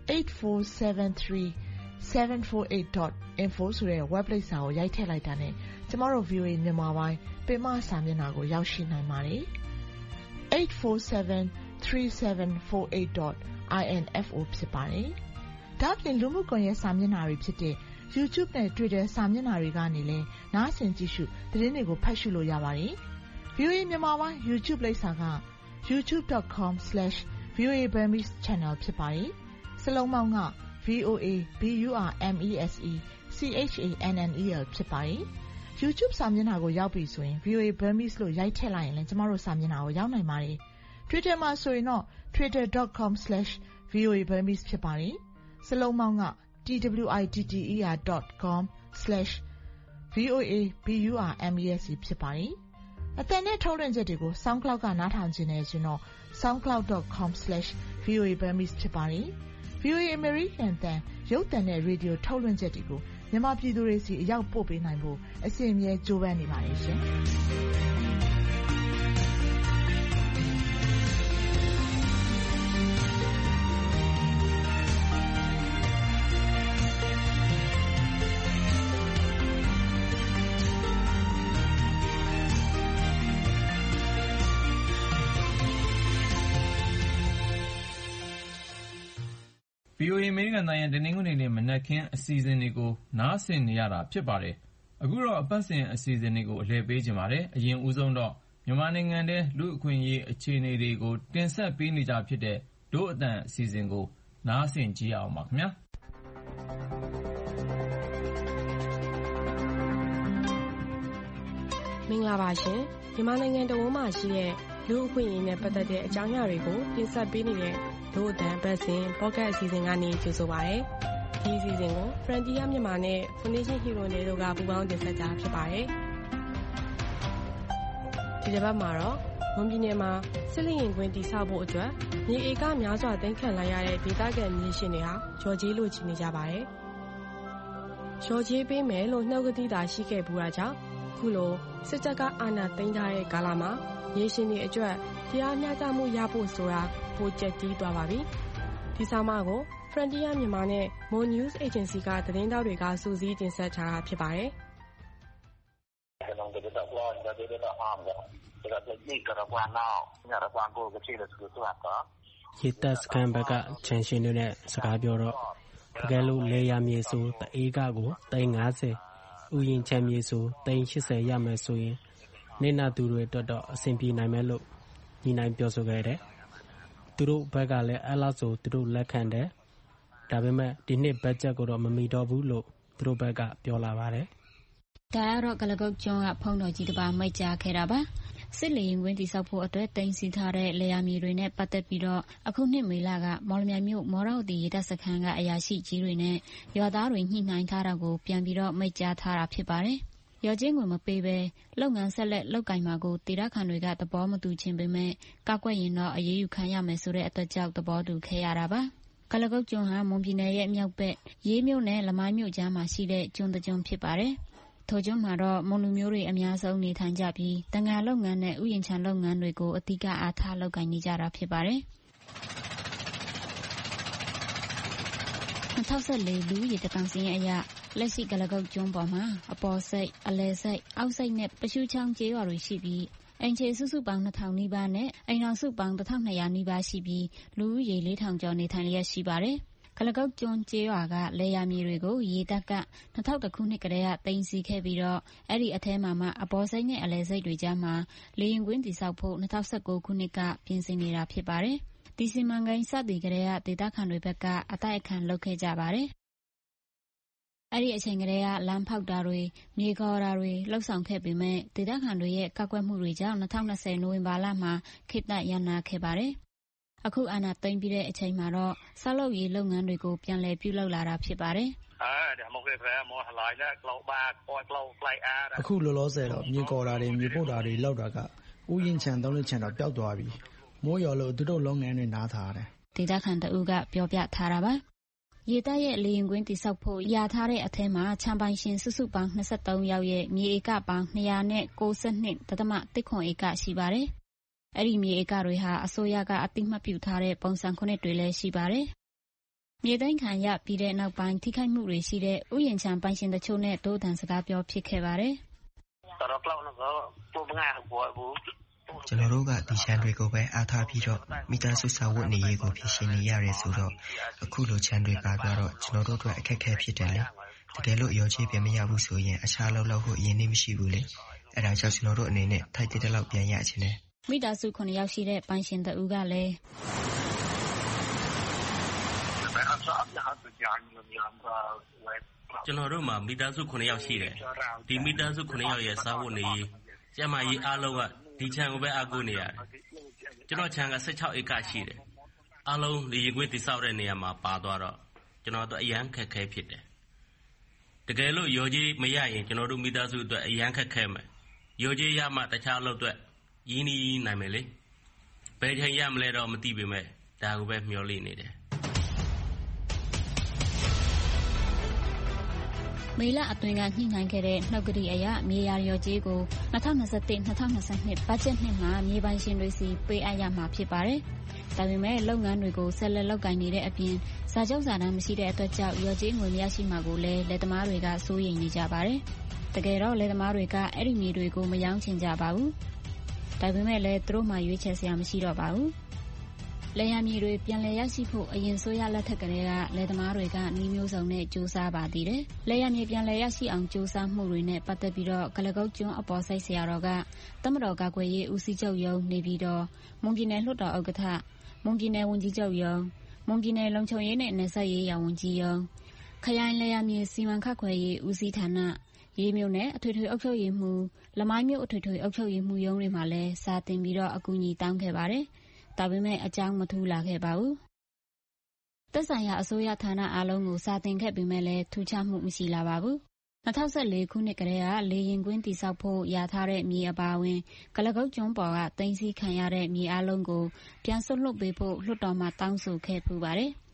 S5: 8473748.info ဆိုတဲ့ web လိပ်စာကိုရိုက်ထည့်လိုက်တာနဲ့ကျမတို့ VOA မြန်မာပိုင်းပင်မစာမျက်နှာကိုရောက်ရှိနိုင်ပါတယ်။ 8473748.info ဖြစ်ပါတယ်။ဒါ့အပြင်လူမှုကွန်ရက်စာမျက်နှာတွေဖြစ်တဲ့ YouTube နဲ့ Twitter စာမျက်နှာတွေကနေလည်းနားဆင်ကြည့်ရှုသတင်းတွေကိုဖတ်ရှုလို့ရပါတယ်။ VOA မြန်မာပိုင်း YouTube လိပ်စာက youtube.com/VOA Burmese Channel ဖြစ်ပါတယ်။စလုံးပေါင်းက VOA BURMESE CHANNEL ဖြစ်ပါတယ်။ YouTube စာမျက်နှာကိုရောက်ပြီဆိုရင် VOA Burmese လို့ရိုက်ထည့်လိုက်ရင်လည်းကျမတို့စာမျက်နှာကိုရောက်နိုင်ပါတယ်။ Twitter မှာဆိုရင်တော့ twitter.com/VOA Burmese ဖြစ်ပါတယ်။စလုံးပေါင်းက twitter.com/VOA BURMESE ဖြစ်ပါတယ်။အသံနဲ့ထုတ်လွှင့်ချက်တွေကို SoundCloud ကနားထောင်ခြင်းနဲ့ဆိုတော့ soundcloud.com/VOA Burmese ဖြစ်ပါတယ်။ VOA American တန်ရုပ်သံနဲ့ရေဒီယိုထုတ်လွှင့်ချက်တွေကိုမြန်မာပြည်သူတွေစီအရောက်ပို့ပေးနိုင်ဖို့အစဉ်အမြဲကြိုးပမ်းနေပါတယ်ရှင်။
S2: VOA အမေရိကန်ရဲ့တနင်္ဂနွေနေ့မနက်ခင်းအစီအစဉ်တွေကိုနားဆင်နေရတာဖြစ်ပါတယ်။အခုတော့အပတ်စဉ်အစီအစဉ်တွေကိုအလှည့်ပေးချင်ပါတယ်။အရင်ဦးဆုံးတော့မြန်မာနိုင်ငံထဲလူ့အခွင့်အရေးအခြေအနေတွေကိုတင်ဆက်ပေးနေကြဖြစ်တဲ့ဒို့အသံအစီအစဉ်ကိုနားဆင်ကြည့်အောင်ပါခင်ဗျာ
S14: ။မင်္ဂလာပါရှင်။မြန်မာနိုင်ငံတဝန်းမှာရှိတဲ့လူ့အခွင့်အရေးနဲ့ပတ်သက်တဲ့အကြောင်းအရာတွေကိုတင်ဆက်ပေးနေတဲ့ဒို့အသံပတ်စဉ်ပေါ့ကတ်အစီအစဉ်ကနေကြိုဆိုပါရစေ။ဒီအစီအစဉ်ကို Frontier မြန်မာနဲ့ Foundation Hero တို့ကပူးပေါင်းတင်ဆက်ကြဖြစ်ပါတယ်။ဒီတစ်ပတ်မှာတော့မွန်ပြည်နယ်မှာစစ်လျင်ကွင်းတည်ဆောက်ဖို့အတွက်မြေဧကများစွာသိမ်းခံလိုက်ရတဲ့ဒေသခံမြေရှင်တွေဟာရော်ကြေးလိုချင်နေကြပါတယ်။ရော်ကြေးပေးမယ်လို့နှုတ်ကတိသာရှိခဲ့ပူတာကြောင့်ခုလိုစစ်တပ်ကအာဏာသိမ်းထားတဲ့ကာလမှာမြေရှင်တွေအတွက်တရားမျှတမှုရဖို့ဆိုတာပိုကျက်တီးသွားပါပြီ။ဒီဆောင်မကို Frontier မြန်မာနဲ့ Mo News Agency ကသတင်းတောက်တွေကစူးစီးတင်ဆက်ထားတာဖြစ်ပါတယ်။
S15: ရေတပ်စခန်းဘက်ကခြံရှင်တွေနဲ့စကားပြောတော့တကယ်လို့လေယာမြေဆိုတဧကကို350ဥယျာဉ်ခြံမြေဆို380ရမယ်ဆိုရင်နေနာသူတွေအတွက်တော့အဆင်ပြေနိုင်မယ်လို့ညီနိုင်ပြောဆိုခဲ့တယ်။သူတို့ဘက်ကလည်းအဲ့လောက်ဆိုသူတို့လက်ခံတယ်။ဒါပေမဲ့ဒီနှစ်ဘတ်ဂျက်ကိုတော့မမီတော့ဘူးလို့သူတို့ဘက်ကပြောလာပါတယ်
S16: ။ဒါကတော့ကလကုတ်ကျွန်းကဖုံးတော်ကြီးတစ်ပါးမိတ်ကြားခဲ့တာပါ။စစ်လေရင်ကွင်းတိဆောက်ဖို့အတွက်တင်စီထားတဲ့လေယာမြေတွေနဲ့ပတ်သက်ပြီးတော့အခုနှစ်မေလကမော်လမြိုင်မြို့မော်ရောက်တီရေတပ်စခန်းကအရာရှိကြီးတွေနဲ့ရွာသားတွေညှိနှိုင်းထားတာကိုပြန်ပြီးတော့မိတ်ကြားထားတာဖြစ်ပါတယ်။ရော်ချင်းကိုမပေးဘဲလုပ်ငန်းဆက်လက်လုပ်ကင်မှာကိုတေရခန်တွေကသဘောမတူချင်းပေမဲ့ကောက်ွက်ရင်တော့အရေးယူခံရမယ်ဆိုတဲ့အတွက်ကြောင့်သဘောတူခဲ့ရတာပါ။ကလကုတ်ကျွန်းဟာမွန်ပြည်နယ်ရဲ့မြောက်ဘက်ရေးမြို့နဲ့လမိုင်းမြို့ကြားမှာရှိတဲ့ကျွန်းတစ်ကျွန်းဖြစ်ပါတယ်။ထိုကျွန်းမှာတော့မွန်လူမျိုးတွေအများဆုံးနေထိုင်ကြပြီးတန်ငါလုပ်ငန်းနဲ့ဥယျာဉ်ခြံလုပ်ငန်းတွေကိုအဓိကအားထားလုပ်ကိုင်နေကြတာဖြစ်ပါတယ်။2014လူရေတကောင်စင်းရဲ့အရာလက်ရှိကလကုတ်ကျွန်းပေါ်မှာအပေါ်စိတ်အလဲစိတ်အောက်စိတ်နဲ့ပရှုချောင်းကျေးရွာတွေရှိပြီးအိမ်ခြေစုစုပေါင်း2000နီးပါးနဲ့အိမ်တော်စုပေါင်း1200နီးပါးရှိပြီးလူဦးရေ4000ကျော်နေထိုင်လျက်ရှိပါတယ်။ကလကုတ်ကျွန်းကျေးရွာကလေယာမြေတွေကိုရေတပ်က2000ခုနှစ်ကတည်းကတင်စီခဲ့ပြီးတော့အဲ့ဒီအထဲမှာမှအပေါ်စိတ်နဲ့အလဲစိတ်တွေကြားမှာလေရင်ကွင်းတည်ဆောက်ဖို့2019ခုနှစ်ကပြင်ဆင်နေတာဖြစ်ပါတယ်။ဒီစီမံကိန်းစတင်ကတည်းကဒေသခံတွေဘက်ကအတိုက်အခံလုပ်ခဲ့ကြပါတယ်။အဲ့ဒီအချိန်ကတည်းကလမ်းဖောက်တာတွေမြေကော်တာတွေလှုပ်ဆောင်ခဲ့ပေမဲ့ဒေသခံတွေရဲ့ကောက်ကွက်မှုတွေကြောင့်2020နိုဝင်ဘာလမှာခေတ္တရပ်နားခဲ့ပါတယ်။အခုအာဏာသိမ်းပြီးတဲ့အချိန်မှာတော့ဆောက်လုပ်ရေးလုပ်ငန်းတွေကိုပြန်လည်ပြုလုပ်လာတာဖြစ်ပါတယ်
S17: ။အခုလောလောဆယ်တော့မြေကော်တာတွေမြေပို့တာတွေလောက်တာကဥယျာဉ်ခြံ3လက်ခြံတော့ပျောက်သွားပြီ။မိုးရွာလို့သူတို့လုပ်ငန်းတွေနားထားတယ်
S16: ။ဒေသခံတအုပ်ကပြောပြထားတာပါ။ရေတပ်ရဲ့လေရင်ကွင်းတိဆောက်ဖို့ရထားတဲ့အထက်မှာခြံပိုင်ရှင်စုစုပေါင်း23ယောက်ရဲ့မြေဧကပေါင်း292.1ခွန်ဧကရှိပါတယ်။အဲ့ဒီမြေဧကတွေဟာအစိုးရကအတိမတ်ပြုထားတဲ့ပုံစံ9တွေလည်းရှိပါတယ်။မြေသိမ်းခံရပြီးတဲ့နောက်ပိုင်းထိခိုက်မှုတွေရှိတဲ့ဥယျာဉ်ခြံပိုင်ရှင်တချို့နဲ့ဒို့တန်စကားပြောဖြစ်ခဲ့ပါတယ်။
S18: ကျွန်တော်တို့ကဒီခြံတွေကိုပဲအားထားပြီးတော့မိသားစုစာဝတ်နေရေးကိုဖြစ်ရှင်းနေရတယ်ဆိုတော့အခုလိုခြံတွေပါပြတော့ကျွန်တော်တို့အတွက်အခက်အခဲဖြစ်တယ်လေတကယ်လို့ရောချေးပြန်မရဘူးဆိုရင်အခြားလောက်ဖို့အရင်နေမရှိဘူးလေအဲ့ဒါကြောင့်ကျွန်တော်တို့အနေနဲ့ထိုက်တဲ့လောက်ပြန်ရချင်တယ်
S16: မိသားစု9ယောက်ရှိတဲ့ပိုင်ရှင်တဦးကလည်း
S19: ကျွန်တော်တို့မှာမိသားစု9ယောက်ရှိတယ်ဒီမိသားစု9ယောက်ရဲ့စာဝတ်နေရေးကျမကြီးအားလုံးကဒီခြံကိုပဲအားကိုးနေရတယ်ကျွန်တော်ခြံက16ဧကရှိတယ်အားလုံးလေရင်ကွင်းတိဆောက်တဲ့နေရာမှာပါသွားတော့ကျွန်တော်တို့အရန်ခက်ခဲဖြစ်တယ်တကယ်လို့ရောကြီးမရရင်ကျွန်တော်တို့မိသားစုအတွက်အရန်ခက်ခဲမယ်ရောကြီးရမှတခြားလို့အတွက်ရင်းနှီးနိုင်မယ်လေဘယ်ချိန်ရမလဲတော့မသိပေမဲ့ဒါကိုပဲမျှော်လင့်နေတယ်
S16: မေလအတွင်းကညှိနှိုင်းခဲ့တဲ့နှုတ်ကတိအရမြေယာလျော်ကြေးကို2021-2022ဘတ်ဂျက်နှစ်မှာမြေပိုင်ရှင်တွေစီပေးအပ်ရမှာဖြစ်ပါတယ်။ဒါပေမဲ့လုပ်ငန်းတွေကိုဆက်လက်လုပ်ကိုင်နေတဲ့အပြင်စာချုပ်စာတမ်းမရှိတဲ့အတွက်ကြောင့်လျော်ကြေးငွေမရရှိမှာကိုလည်းလယ်သမားတွေကစိုးရိမ်နေကြပါတယ်။တကယ်တော့လယ်သမားတွေကအဲ့ဒီမြေတွေကိုမရောင်းချင်ကြပါဘူး။ဒါပေမဲ့လည်းသူတို့မှရွေးချယ်စရာမရှိတော့ပါဘူး။လယ်ယာမြေတွေပြန်လည်ရရှိဖို့အရင်ဆိုရလက်ထက်ကလေးကလယ်သမားတွေကနှီးမျိုးစုံနဲ့ကြိုးစားပါသေးတယ်။လယ်ယာမြေပြန်လည်ရရှိအောင်ကြိုးစားမှုတွေနဲ့ပတ်သက်ပြီးတော့ကလကုတ်ကျွန်းအပေါ်စိတ်ဆရာတော်ကတမတော်ကာကွယ်ရေးဦးစီးချုပ်ရုံးနေပြီးတော့မွန်ပြည်နယ်လွှတ်တော်ဥက္ကဋ္ဌမွန်ပြည်နယ်ဝန်ကြီးချုပ်ရုံးမွန်ပြည်နယ်လုံခြုံရေးနဲ့နယ်စပ်ရေးရာဝန်ကြီးရုံးခရိုင်လယ်ယာမြေစီမံခန့်ခွဲရေးဦးစီးဌာနရေးမြို့နယ်အထွေထွေအုပ်ချုပ်ရေးမှူးလမိုင်းမြို့အထွေထွေအုပ်ချုပ်ရေးမှူးရုံးတွေမှာလည်းစာတင်ပြီးတော့အကူအညီတောင်းခဲ့ပါတယ်။ဒါပေမဲ့အကြောင်းမထူးလာခဲ့ပါဘူး။သက်ဆိုင်ရာအစိုးရဌာနအားလုံးကိုစာတင်ခဲ့ပေမဲ့လည်းထူးခြားမှုမရှိလာပါဘူး။2014ခုနှစ်ကတည်းကလေရင်ကွင်းတိစောက်ဖို့ရထားတဲ့မြေအပါအဝင်ကလကုတ်ကျွန်းပေါ်ကသိမ်းဆည်းခံရတဲ့မြေအလုံးကိုပြန်စွန့်လွှတ်ပေးဖို့လွှတ်တော်မှတောင်းဆိုခဲ့ပူပါတယ်။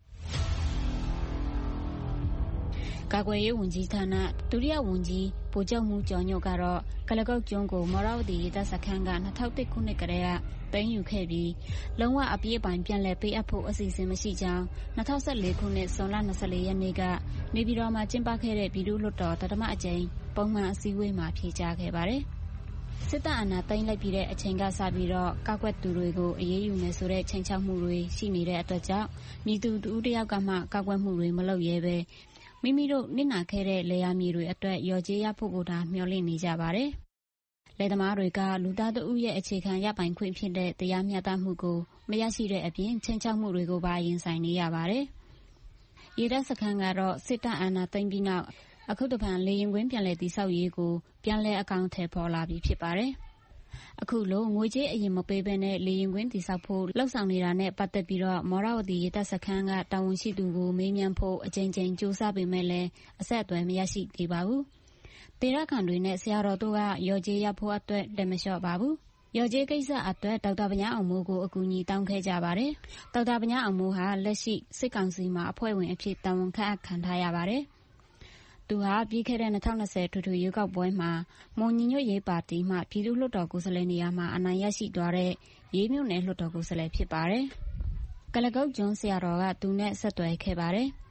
S16: ကာကွယ်ရေးဝန်ကြီးဌာနဒုတိယဝန်ကြီးဗိုလ်ချုပ်မှူးကျော်ညွတ်ကတော့ကလကုတ်ကျွန်းကိုမော်ရဝတီရေတပ်စခန်းက2001ခုနှစ်ကတည်းကသိမ်းယူခဲ့ပြီးလုံးဝအပြည့်အပိုင်ပြန်လည်ပေးအပ်ဖို့အစီအစဉ်မရှိကြောင်း2014ခုနှစ်ဇွန်လ24ရက်နေ့ကနေပြည်တော်မှာကျင်းပခဲ့တဲ့ပြည်သူ့လွှတ်တော်တမအကြိမ်ပုံမှန်အစည်းအဝေးမှာဖြေကြားခဲ့ပါတယ်။စစ်တပ်အာဏာသိမ်းလိုက်ပြီးတဲ့အချိန်ကစပြီးတော့ကောက်ွက်သူတွေကိုအေးအေးယူမယ်ဆိုတဲ့ချိန်ချောက်မှုတွေရှိနေတဲ့အတွက်ကြောင့်မိသူတူတယောက်ကမှကောက်ွက်မှုတွေမလုပ်ရဲပဲမိမိတို့နစ်နာခဲ့တဲ့လယ်ယာမြေတွေအတွက်လျော်ကြေးရဖို့ကိုသာမျှော်လင့်နေကြပါတယ်။လယ်သမားတွေကလူသားတဦးရဲ့အခြေခံရပိုင်ခွင့်ဖြစ်တဲ့တရားမျှတမှုကိုမရရှိတဲ့အပြင်ချိန်ချောက်မှုတွေကိုပါရင်ဆိုင်နေရပါတယ်။ရေတပ်စခန်းကတော့စစ်တပ်အာဏာသိမ်းပြီးနောက်အခုတပံလေရင်ကွင်းပြန်လည်တည်ဆောက်ရေးကိုပြန်လည်အကောင်အထည်ဖော်လာပြီးဖြစ်ပါတယ်။အခုလိုငွေကြေးအရင်မပေးဘဲနဲ့လေရင်ကွင်းတည်ဆောက်ဖို့လှုပ်ဆောင်နေတာနဲ့ပတ်သက်ပြီးတော့မော်ရဝတီရေတပ်စခန်းကတာဝန်ရှိသူကိုမေးမြန်းဖို့အကြိမ်ကြိမ်စူးစမ်းပေမဲ့လည်းအဆက်အသွယ်မရရှိသေးပါဘူး။ဒေသခံတွေနဲ့ဆရာတော်တို့ကရော်ကြေးရဖို့အတွက်လက်မလျှော့ပါဘူး။ရော်ကြေးကိစ္စအတွက်ဒေါက်တာပညာအောင်မိုးကိုအကူအညီတောင်းခဲ့ကြပါတယ်။ဒေါက်တာပညာအောင်မိုးဟာလက်ရှိစစ်ကောင်စီမှာအဖွဲ့ဝင်အဖြစ်တာဝန်ခံထားရပါတယ်။သူဟာပြီးခဲ့တဲ့2020ထွေထွေရွေးကောက်ပွဲမှာမွန်ညီညွတ်ရေးပါတီမှပြည်သူ့လွှတ်တော်ကိုယ်စားလှယ်နေရာမှာအနိုင်ရရှိသွားတဲ့ရေးမြို့နယ်လွှတ်တော်ကိုယ်စားလှယ်ဖြစ်ပါတယ်။ကလကုတ်ကျွန်းဆရာတော်ကသူနဲ့ဆက်သွယ်ခဲ့ပါတယ်။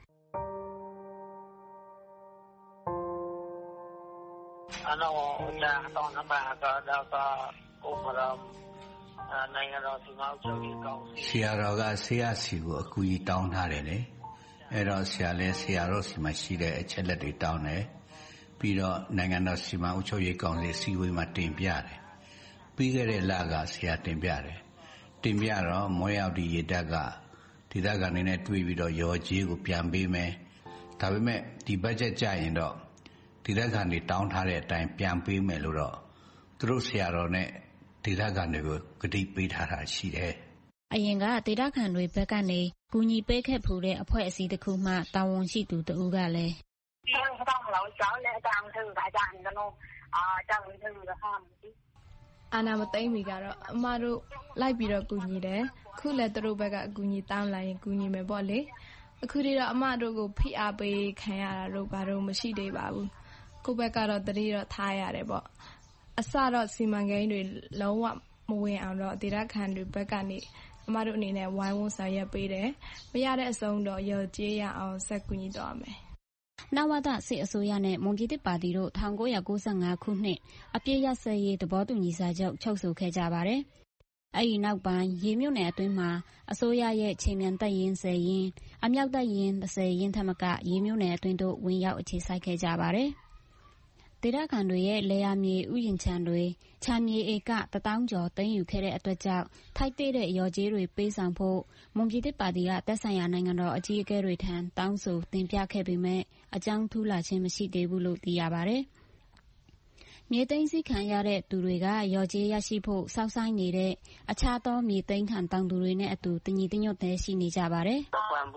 S20: ဆရာတော်ကဆရာစီကိုအကူအညီတောင်းထားတယ်လေ။အဲ့တော့ဆရာတော်စီမှာရှိတဲ့အချက်လက်တွေတောင်းတယ်ပြီးတော့နိုင်ငံတော်စီမံအုပ်ချုပ်ရေးကောင်စီစီဝေးမှာတင်ပြတယ်ပြီးခဲ့တဲ့လကဆရာတင်ပြတော့မော်ရောက်ဒီရေတပ်ကဒေသခံတွေနဲ့တွေ့ပြီးတော့ရော်ကြေးကိုပြန်ပေးမယ်ဒါပေမဲ့ဒီဘတ်ဂျက်ကျရင်တော့ဒေသခံတွေတောင်းထားတဲ့အတိုင်းပြန်ပေးမယ်လို့တော့သူတို့ဆရာတော်နဲ့ဒေသခံတွေကိုကတိပေးထားတာရှိတယ်
S16: အရင်ကဒေသခံတွေဘက်ကနေကူညီပေးခဲ့ဖူးတဲ့အဖွဲ့အစည်းတစ်ခုမှတာဝန်ရှိသူတဦးကလည်း
S21: အာဏာမသိမ်းမီကတော့အမတို့လိုက်ပြီးတော့ကူညီတယ်ခုလည်းသူတို့ဘက်ကအကူအညီတောင်းလာရင်ကူညီမယ်ပေါ့လေအခုတည်းတော့အမတို့ကိုဖိအားပေးခံရတာတို့ဘာလို့မရှိသေးပါဘူးကိုယ့်ဘက်ကတော့တတိတော့ထားရတယ်ပေါ့အစတော့စီမံကိန်းတွေလုံးဝမဝင်အောင်တော့ဒေသခံတွေဘက်ကနေအမတို့အနေနဲ့ဝိုင်းဝန်းဆောင်ရွက်ပေးတယ်မရတဲ့အဆုံးတော့ရော်ကြေးရအောင်ဆက်ကူညီတော့မယ်
S16: နဝတစစ်အစိုးရနဲ့မွန်ပြည်သစ်ပါတီတို့1995ခုနှစ်အပြည့်ရစရေးသဘောတူညီစာချုပ်ချုပ်ဆိုခဲ့ကြပါတယ်။အဲဒီနောက်ပိုင်းရေမြို့နယ်အတွင်းမှာအစိုးရရဲ့ချိန်မြန်တပ်ရင်း10ရင်းအမြောက်တပ်ရင်း10ရင်းထက်မကရေမြို့နယ်အတွင်းတို့ဝင်ရောက်အခြေစိုက်ခဲ့ကြပါတယ်။ဒေသခံတွေရဲ့လယ်ယာမြေဥယျာဉ်ခြံတွေခြံမြေဧက1000ကျော်သိမ်းယူခဲ့တဲ့အတွက်ကြောင့်ထိုက်တဲ့ရော်ကြေးတွေပေးဆောင်ဖို့မွန်ပြည်သစ်ပါတီကသက်ဆိုင်ရာနိုင်ငံတော်အကြီးအကဲတွေထံတောင်းဆိုတင်ပြခဲ့ပေမဲ့အကြောင်းထူးလာခြင်းမရှိသေးဘူးလို့သိရပါတယ်။မြေသိမ်းစည်းခံရတဲ့သူတွေကရော်ကြေးရရှိဖို့စောင့်ဆိုင်နေတဲ့အခြားသောမြေသိမ်းခံတောင်သူတွေနဲ့အတူတညီတညွတ်တည်းရှိနေကြပါတယ်
S18: ။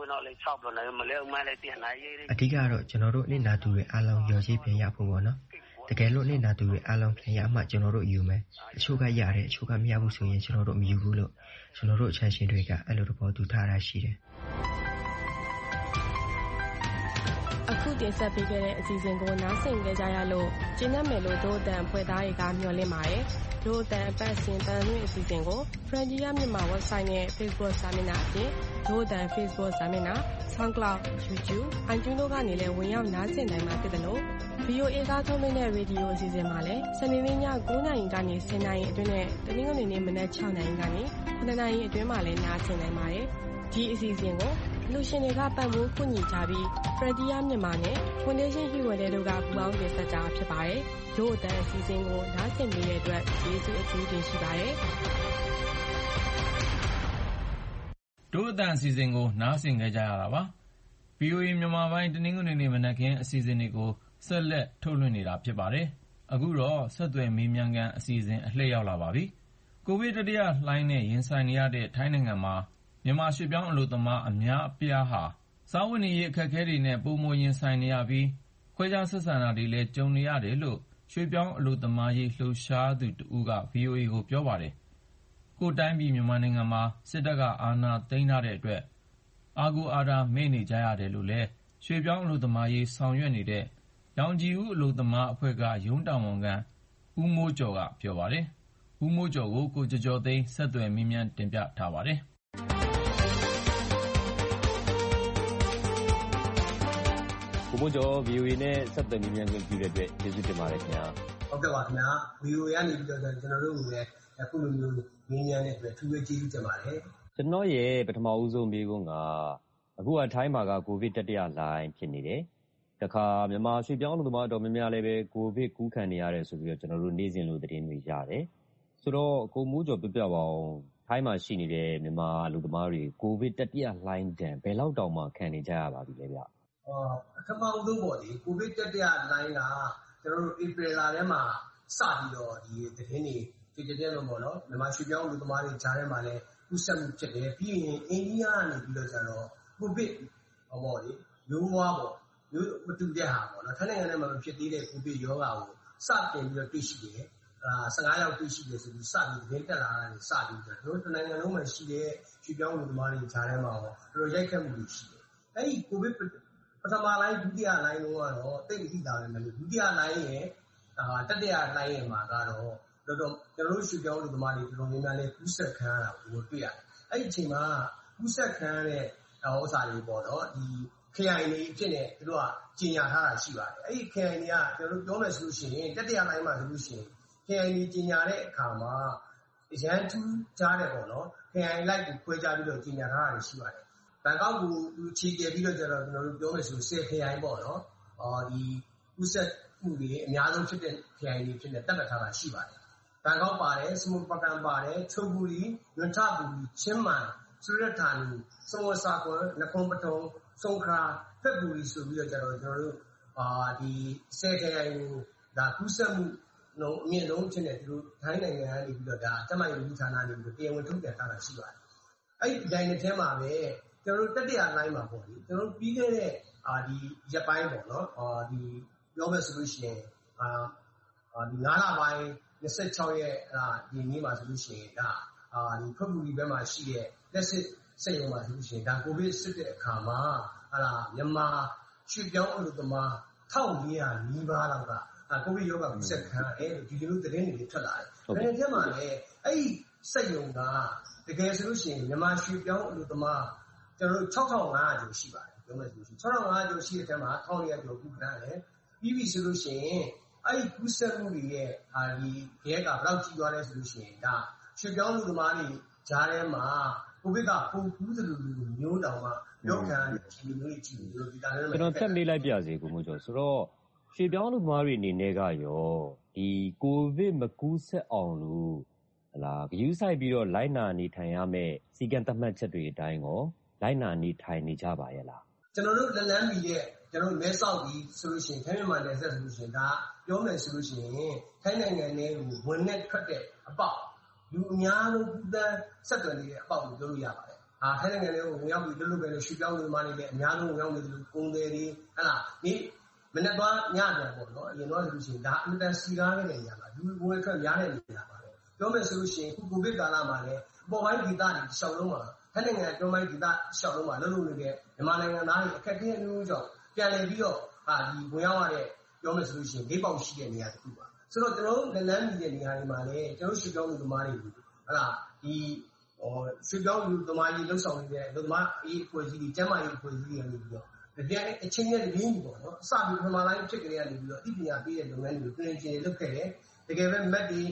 S18: အဓိကတော့ကျွန်တော်တို့နေနာသူတွေအားလုံးရော်ကြေးပြန်ရဖို့ပေါ့နော်။တကယ်လို့နေနာသူတွေအားလုံးပြန်ရမှကျွန်တော်တို့ယူမယ်။အချို့ကရတယ်အချို့ကမရဘူးဆိုရင်ကျွန်တော်တို့မယူဘူးလို့ကျွန်တော်တို့အချမ်းရှင်တွေကအဲ့လိုသဘောတူထားတာရှိတယ်။
S14: အခုတင်ဆက်ပေးခဲ့တဲ့အစီအစဉ်ကိုနားဆင်ကြရလို့ကျေနပ်မယ်လို့ဒို့အတန်အဖွဲ့သားတွေကမျှော်လင့်ပါတယ်။ဒို့အတန်အပတ်စဉ်တန်လွင့်အစီအစဉ်ကို Frontier မြန်မာ website နဲ့ Facebook စာမျက်နှာအပြင်ဒို့အတန် Facebook စာမျက်နှာ SoundCloud, YouTube, iTunes တို့ကနေလည်းဝင်ရောက်နားဆင်နိုင်မှာဖြစ်တယ်လို့ VOA ကထုတ်လွှင့်တဲ့ရေဒီယိုအစီအစဉ်မှာလည်းစနေနေ့ည9:00 နာရီကနေ 10:00 နာရီအတွင်းနဲ့တနင်္ဂနွေနေ့မနက် 6:00 နာရီကနေ 9:00 နာရီအတွင်းမှာလည်းနားဆင်နိုင်ပါတယ်။ဒီအစီအစဉ်ကိုလူရှင်တွေကပတ်မိုးကူညီကြပြီး Frontier မြန်မာနဲ့ Foundation Humanity တို့ကပူးပေါင်းတင်ဆက်ကြဖြစ်ပါတယ်။ဒို့အတန်အစီအစဉ်ကိုနားဆင်နေတဲ့အတွက်ကျေးဇူးအထူးတင်ရှိပါတယ်။
S2: ဒို့အတန်အစီအစဉ်ကိုနားဆင်ကြရတာပါ။ VOA မြန်မာပိုင်းတနင်္ဂနွေနေ့မနက်ခင်းအစီအစဉ်တွေကိုဆက်လက်ထုတ်လွှင့်နေတာဖြစ်ပါတယ်။အခုတော့ဆက်သွယ်မေးမြန်းခန်းအစီအစဉ်အလှည့်ရောက်လာပါပြီ။ကိုဗစ်တတိယလှိုင်းနဲ့ရင်ဆိုင်နေရတဲ့ထိုင်းနိုင်ငံမှာမြန်မာရွှေ့ပြောင်းအလုပ်သမားအများအပြားဟာစားဝတ်နေရေးအခက်အခဲတွေနဲ့ပိုမိုရင်ဆိုင်နေရပြီးခွဲခြားဆက်ဆံတာတွေလည်းကြုံနေရတယ်လို့ရွှေ့ပြောင်းအလုပ်သမားရေးလှုပ်ရှားသူတဦးက VOA ကိုပြောပါတယ်။ကိုယ့်တိုင်းပြည်မြန်မာနိုင်ငံမှာစစ်တပ်ကအာဏာသိမ်းထားတဲ့အတွက်အားကိုးအားထားမဲ့နေကြရတယ်လို့လည်းရွှေ့ပြောင်းအလုပ်သမားရေးဆောင်ရွက်နေတဲ့ရောင်ခြည်ဦးအလုပ်သမားအဖွဲ့ကရုံးတာဝန်ခံဦးမိုးကျော်ကပြောပါတယ်။ဦးမိုးကျော်ကိုကိုကျော်ကျော်သိန်းဆက်သွယ်မေးမြန်းတင်ပြထားပါတယ်။
S1: ကိုမိုးကျော် VOA နဲ့ဆက်သွယ်မေးမြန်းခွင့်ပြုတဲ့အတွက်ကျေးဇူးတင်ပါတယ်ခင်ဗျာ
S22: ။ဟုတ်ကဲ့ပါခင်ဗျာ။ VOA ကနေပြီးတော့ကျွန်တော်တို့ကိုလည်းအခုလိုမျိုးမေးမြန်းတဲ့အတွက်အထူးပဲကျေးဇူးတင်ပါတယ်
S1: ။ကျွန်တော်ရဲ့ပထမဦးဆုံးမေးခွန်းကအခုကထိုင်းမှာကကိုဗစ်တတိယလှိုင်းဖြစ်နေတယ်။တခါမြန်မာရွှေ့ပြောင်းအလုပ်သမားတော်များများလည်းပဲကိုဗစ်ကူးခံနေရတယ်ဆိုပြီးတော့ကျွန်တော်တို့နေ့စဉ်လိုသတင်းတွေရတယ်။ဆိုတော့ကိုမိုးကျော်ပြပါအောင်ထိုင်းမှာရှိနေတဲ့မြန်မာအလုပ်သမားတွေကိုဗစ်တတိယလှိုင်းဒဏ်ဘယ်လောက်တောင်မှခံနေကြရပါပြီလဲဗျ
S22: ။ပထမဦးဆုံးပေါ့လေကိုဗစ်တတိယလှိုင်းကကျွန်တော်တို့ဧပြီလထဲမှာစပြီးတော့ဒီသတင်းတွေကြည်လုံးပေါ့နော်မြန်မာရွှေ့ပြောင်းအလုပ်သမားတွေကြားထဲမှာလည်းကူးစက်မှုဖြစ်တယ်ပြီးရင်အိန္ဒိယကနေပြီးတော့ကျတော့ကိုဗစ်ပေါ့လေမျိုးဝါးပေါ့မျိုးမတူတဲ့ဟာပေါ့နော်ထိုင်းနိုင်ငံထဲမှာဖြစ်သေးတဲ့ကိုဗစ်ရောဂါကိုစတင်ပြီးတော့တွေ့ရှိတယ်15ယောက်တွေ့ရှိတယ်ဆိုပြီးစပြီးသတင်းတက်လာတာတွေစပြီးတော့တို့နိုင်ငံလုံးမှာရှိတဲ့ရွှေ့ပြောင်းအလုပ်သမားတွေကြားထဲမှာတော့တို့ရိုက်ခတ်မှုတွေရှိတယ်အဲ့ဒီကိုဗစ်ပထမလိုင်းဒုတိယလိုင်းလုံးကတော့တိတ်မသိတာပဲမလို့ဒုတိယလိုင်းရဲ့တတိယလိုင်းရဲ့မှာကတော့ကျွန်တော်တို့ရွှေ့ပြောင်းအလုပ်သမားတွေတော်တော်များများလေးကူးစက်ခံရတာကိုတွေ့ရတယ်အဲ့ဒီအချိန်မှာကူးစက်ခံရတဲ့ဥစ္စာတွေပေါ့နော်ဒီခရိုင်တွေအဖြစ်နဲ့တို့ကကြီးညာထားတာရှိပါတယ်အဲ့ဒီခရိုင်တွေကကျွန်တော်တို့ပြောမယ်ဆိုလို့ရှိရင်တတိယလိုင်းမှာဆိုလို့ရှိရင်ခရိုင်တွေကြီးညာတဲ့အခါမှာရန်ထူးကြားတယ်ပေါ့နော်ခရိုင်လိုက်ကိုခွဲခြားပြီးတော့ကြီးညာထားတာရှိပါတယ်ဘန်ကောက်ကိုခြေကျဲပြီးတော့ကျွန်တော်တို့ပြောမယ်ဆို10ခရိုင်ပေါ့နော်ဒီကူးစက်မှုတွေအများဆုံးဖြစ်တဲ့ခရိုင်တွေဖြစ်နေတက်မှတ်ထားတာရှိပါတယ်ဘန်ကောက်ပါတယ်စမုပကံပါတယ်ချုပ်ဘူရီနွန်ထဘူရီချင်းမိုင်စရတ်ဌာနီစမဝစာကွန်နခုံပထုံစုံခရာဖက်ဘူရီဆိုပြီးတော့ကျွန်တော်တို့ဒီ10ခရိုင်ကိုဒါကူးစက်မှုလုံးအမြင့်ဆုံးဖြစ်နေသူတို့ထိုင်းနိုင်ငံကနေပြီးတော့ဒါတမန်ရေးဌာနနေပြီးတော့တရားဝင်ထုတ်ပြန်ထားတာရှိပါတယ်အဲ့ဒီဒိုင်နယ်ထဲမှာပဲကျွန်တော်တို့တတိယလိုင်းမှာပေါ့လေကျွန်တော်တို့ပြီးခဲ့တဲ့ဒီရက်ပိုင်းပေါ့နော်ဒီပြောမယ်ဆိုလို့ရှိရင်ဒီ9လပိုင်း26ရက်ဒီနေ့မှာဆိုလို့ရှိရင်ဒါဒီဖက်ဘူရီဘက်မှာရှိတဲ့လက်စစ်စက်ရုံမှာဆိုလို့ရှိရင်ဒါကိုဗစ်စစ်တဲ့အခါမှာမြန်မာရွှေ့ပြောင်းအလုပ်သမား1400နီးပါးလောက်ကကိုဗစ်ရောဂါကူးစက်ခံရတယ်လို့ဒီလိုသတင်းတွေထွက်လာတယ်။ဒါနဲ့ကျမှလည်းအဲ့ဒီစက်ရုံကတကယ်ဆိုလို့ရှိရင်မြန်မာရွှေ့ပြောင်းအလုပ်သမားကျွန်တော်တို့6500ကျော်ရှိပါတယ်ပြောမယ်ဆိုလို့ရှိရင်6500ကျော်ရှိတဲ့အထက်မှာ1400ကျော်ကူးခံရတယ်။ပြီးပြီဆိုလို့ရှိရင်အဲ့ဒီကူးစက်မှုတွေရဲ့ဒီရဲကဘယ်လောက်ကြီးသွားလဲဆိုလို့ရှိရင်ဒါရွှေ့ပြောင်းအလုပ်သမားတွေကြားထဲမှာကိုဗစ်ကပုံကူးသလိုမျိုးတောင်မှရောက်ခံရတဲ့ဒီလိုမျိုးကြီးလို့ဒီတာလည်း
S1: ကျွန်တော်ဖြတ်မေးလိုက်ပြစေကိုမို့ကျော်ဆိုတော့ရွှေ့ပြောင်းအလုပ်သမားတွေအနေနဲ့ကရောဒီကိုဗစ်မကူးစက်အောင်လို့ဟလာဂရုစိုက်ပြီးတော့လိုက်နာနေထိုင်ရမယ့်စီကံသတ်မှတ်ချက်တွေအတိုင်းရောလိုက်နာနေထိုင်နေကြပါရဲ့လား
S22: ကျွန်တော်တို့လက်လန်းမီရဲ့ကျွန်တော်မဲဆောက်ပြီးဆိုလို့ရှိရင်ထိုင်းမြန်မာနယ်စပ်ဆိုလို့ရှိရင်ဒါပြောမယ်ဆိုလို့ရှိရင်ထိုင်းနိုင်ငံနဲ့ဝင်နဲ့ထွက်တဲ့အပေါက်လူအများဆုံးပူတန်းဆက်သွယ်နေတဲ့အပေါက်ကိုပြောလို့ရပါတယ်ထိုင်းနိုင်ငံလေးကိုဝင်ရောက်ပြီးလွတ်လွတ်ပဲရွှေ့ပြောင်းနေမှလည်းအများဆုံးဝင်ရောက်နေတယ်လို့ကုန်တယ်တွေဟလာဒီမနေ့ကညပြန်ပေါ့နော်အရင်တော့ဆိုလို့ရှိရင်ဒါအင်တန်စီကားခဲ့တဲ့နေရာမှာလူဝင်ထွက်များတဲ့နေရာပါပဲပြောမယ်ဆိုလို့ရှိရင်ခုကိုဗစ်ကာလမှာလည်းအပေါ်ပိုင်းဒေသတွေရှောက်လုံးမှာထိုင်းနိုင်ငံအတွင်းပိုင်းဒေသရှောက်လုံးမှာလွတ်လွတ်နေတဲ့မြန်မာနိုင်ငံသားတွေအခက်အခဲအမျိုးမျိုးကြောင့်ပြန်လည်ပြီးတော့ဝင်ရောက်ရတဲ့ပြောမယ်ဆိုလို့ရှိရင်၄ပေါက်ရှိတဲ့နေရာတစ်ခုပါဆိုတော့ကျွန်တော်တို့လက်လန်းနေတဲ့နေရာတွေမှာလည်းကျွန်တော်ရွှေပြောင်းလူသမားတွေဒီရွှေပြောင်းလူသမားကြီးလှုပ်ဆောင်နေတဲ့လူသမားအေးအဖွဲ့အစည်းတွေကျန်းမာရေးအဖွဲ့အစည်းတွေကနေပြီးတော့တကယ်အချင်းချင်းလေးကြီးပေါ့နော်အစပြီးပထမပိုင်းဖြစ်ကြတဲ့ကနေပြီးတော့အသိပညာပေးတဲ့လုပ်ငန်းတွေကိုပြင်ကျင်လုပ်ခဲ့တယ်တကယ်ပဲမက်တွေ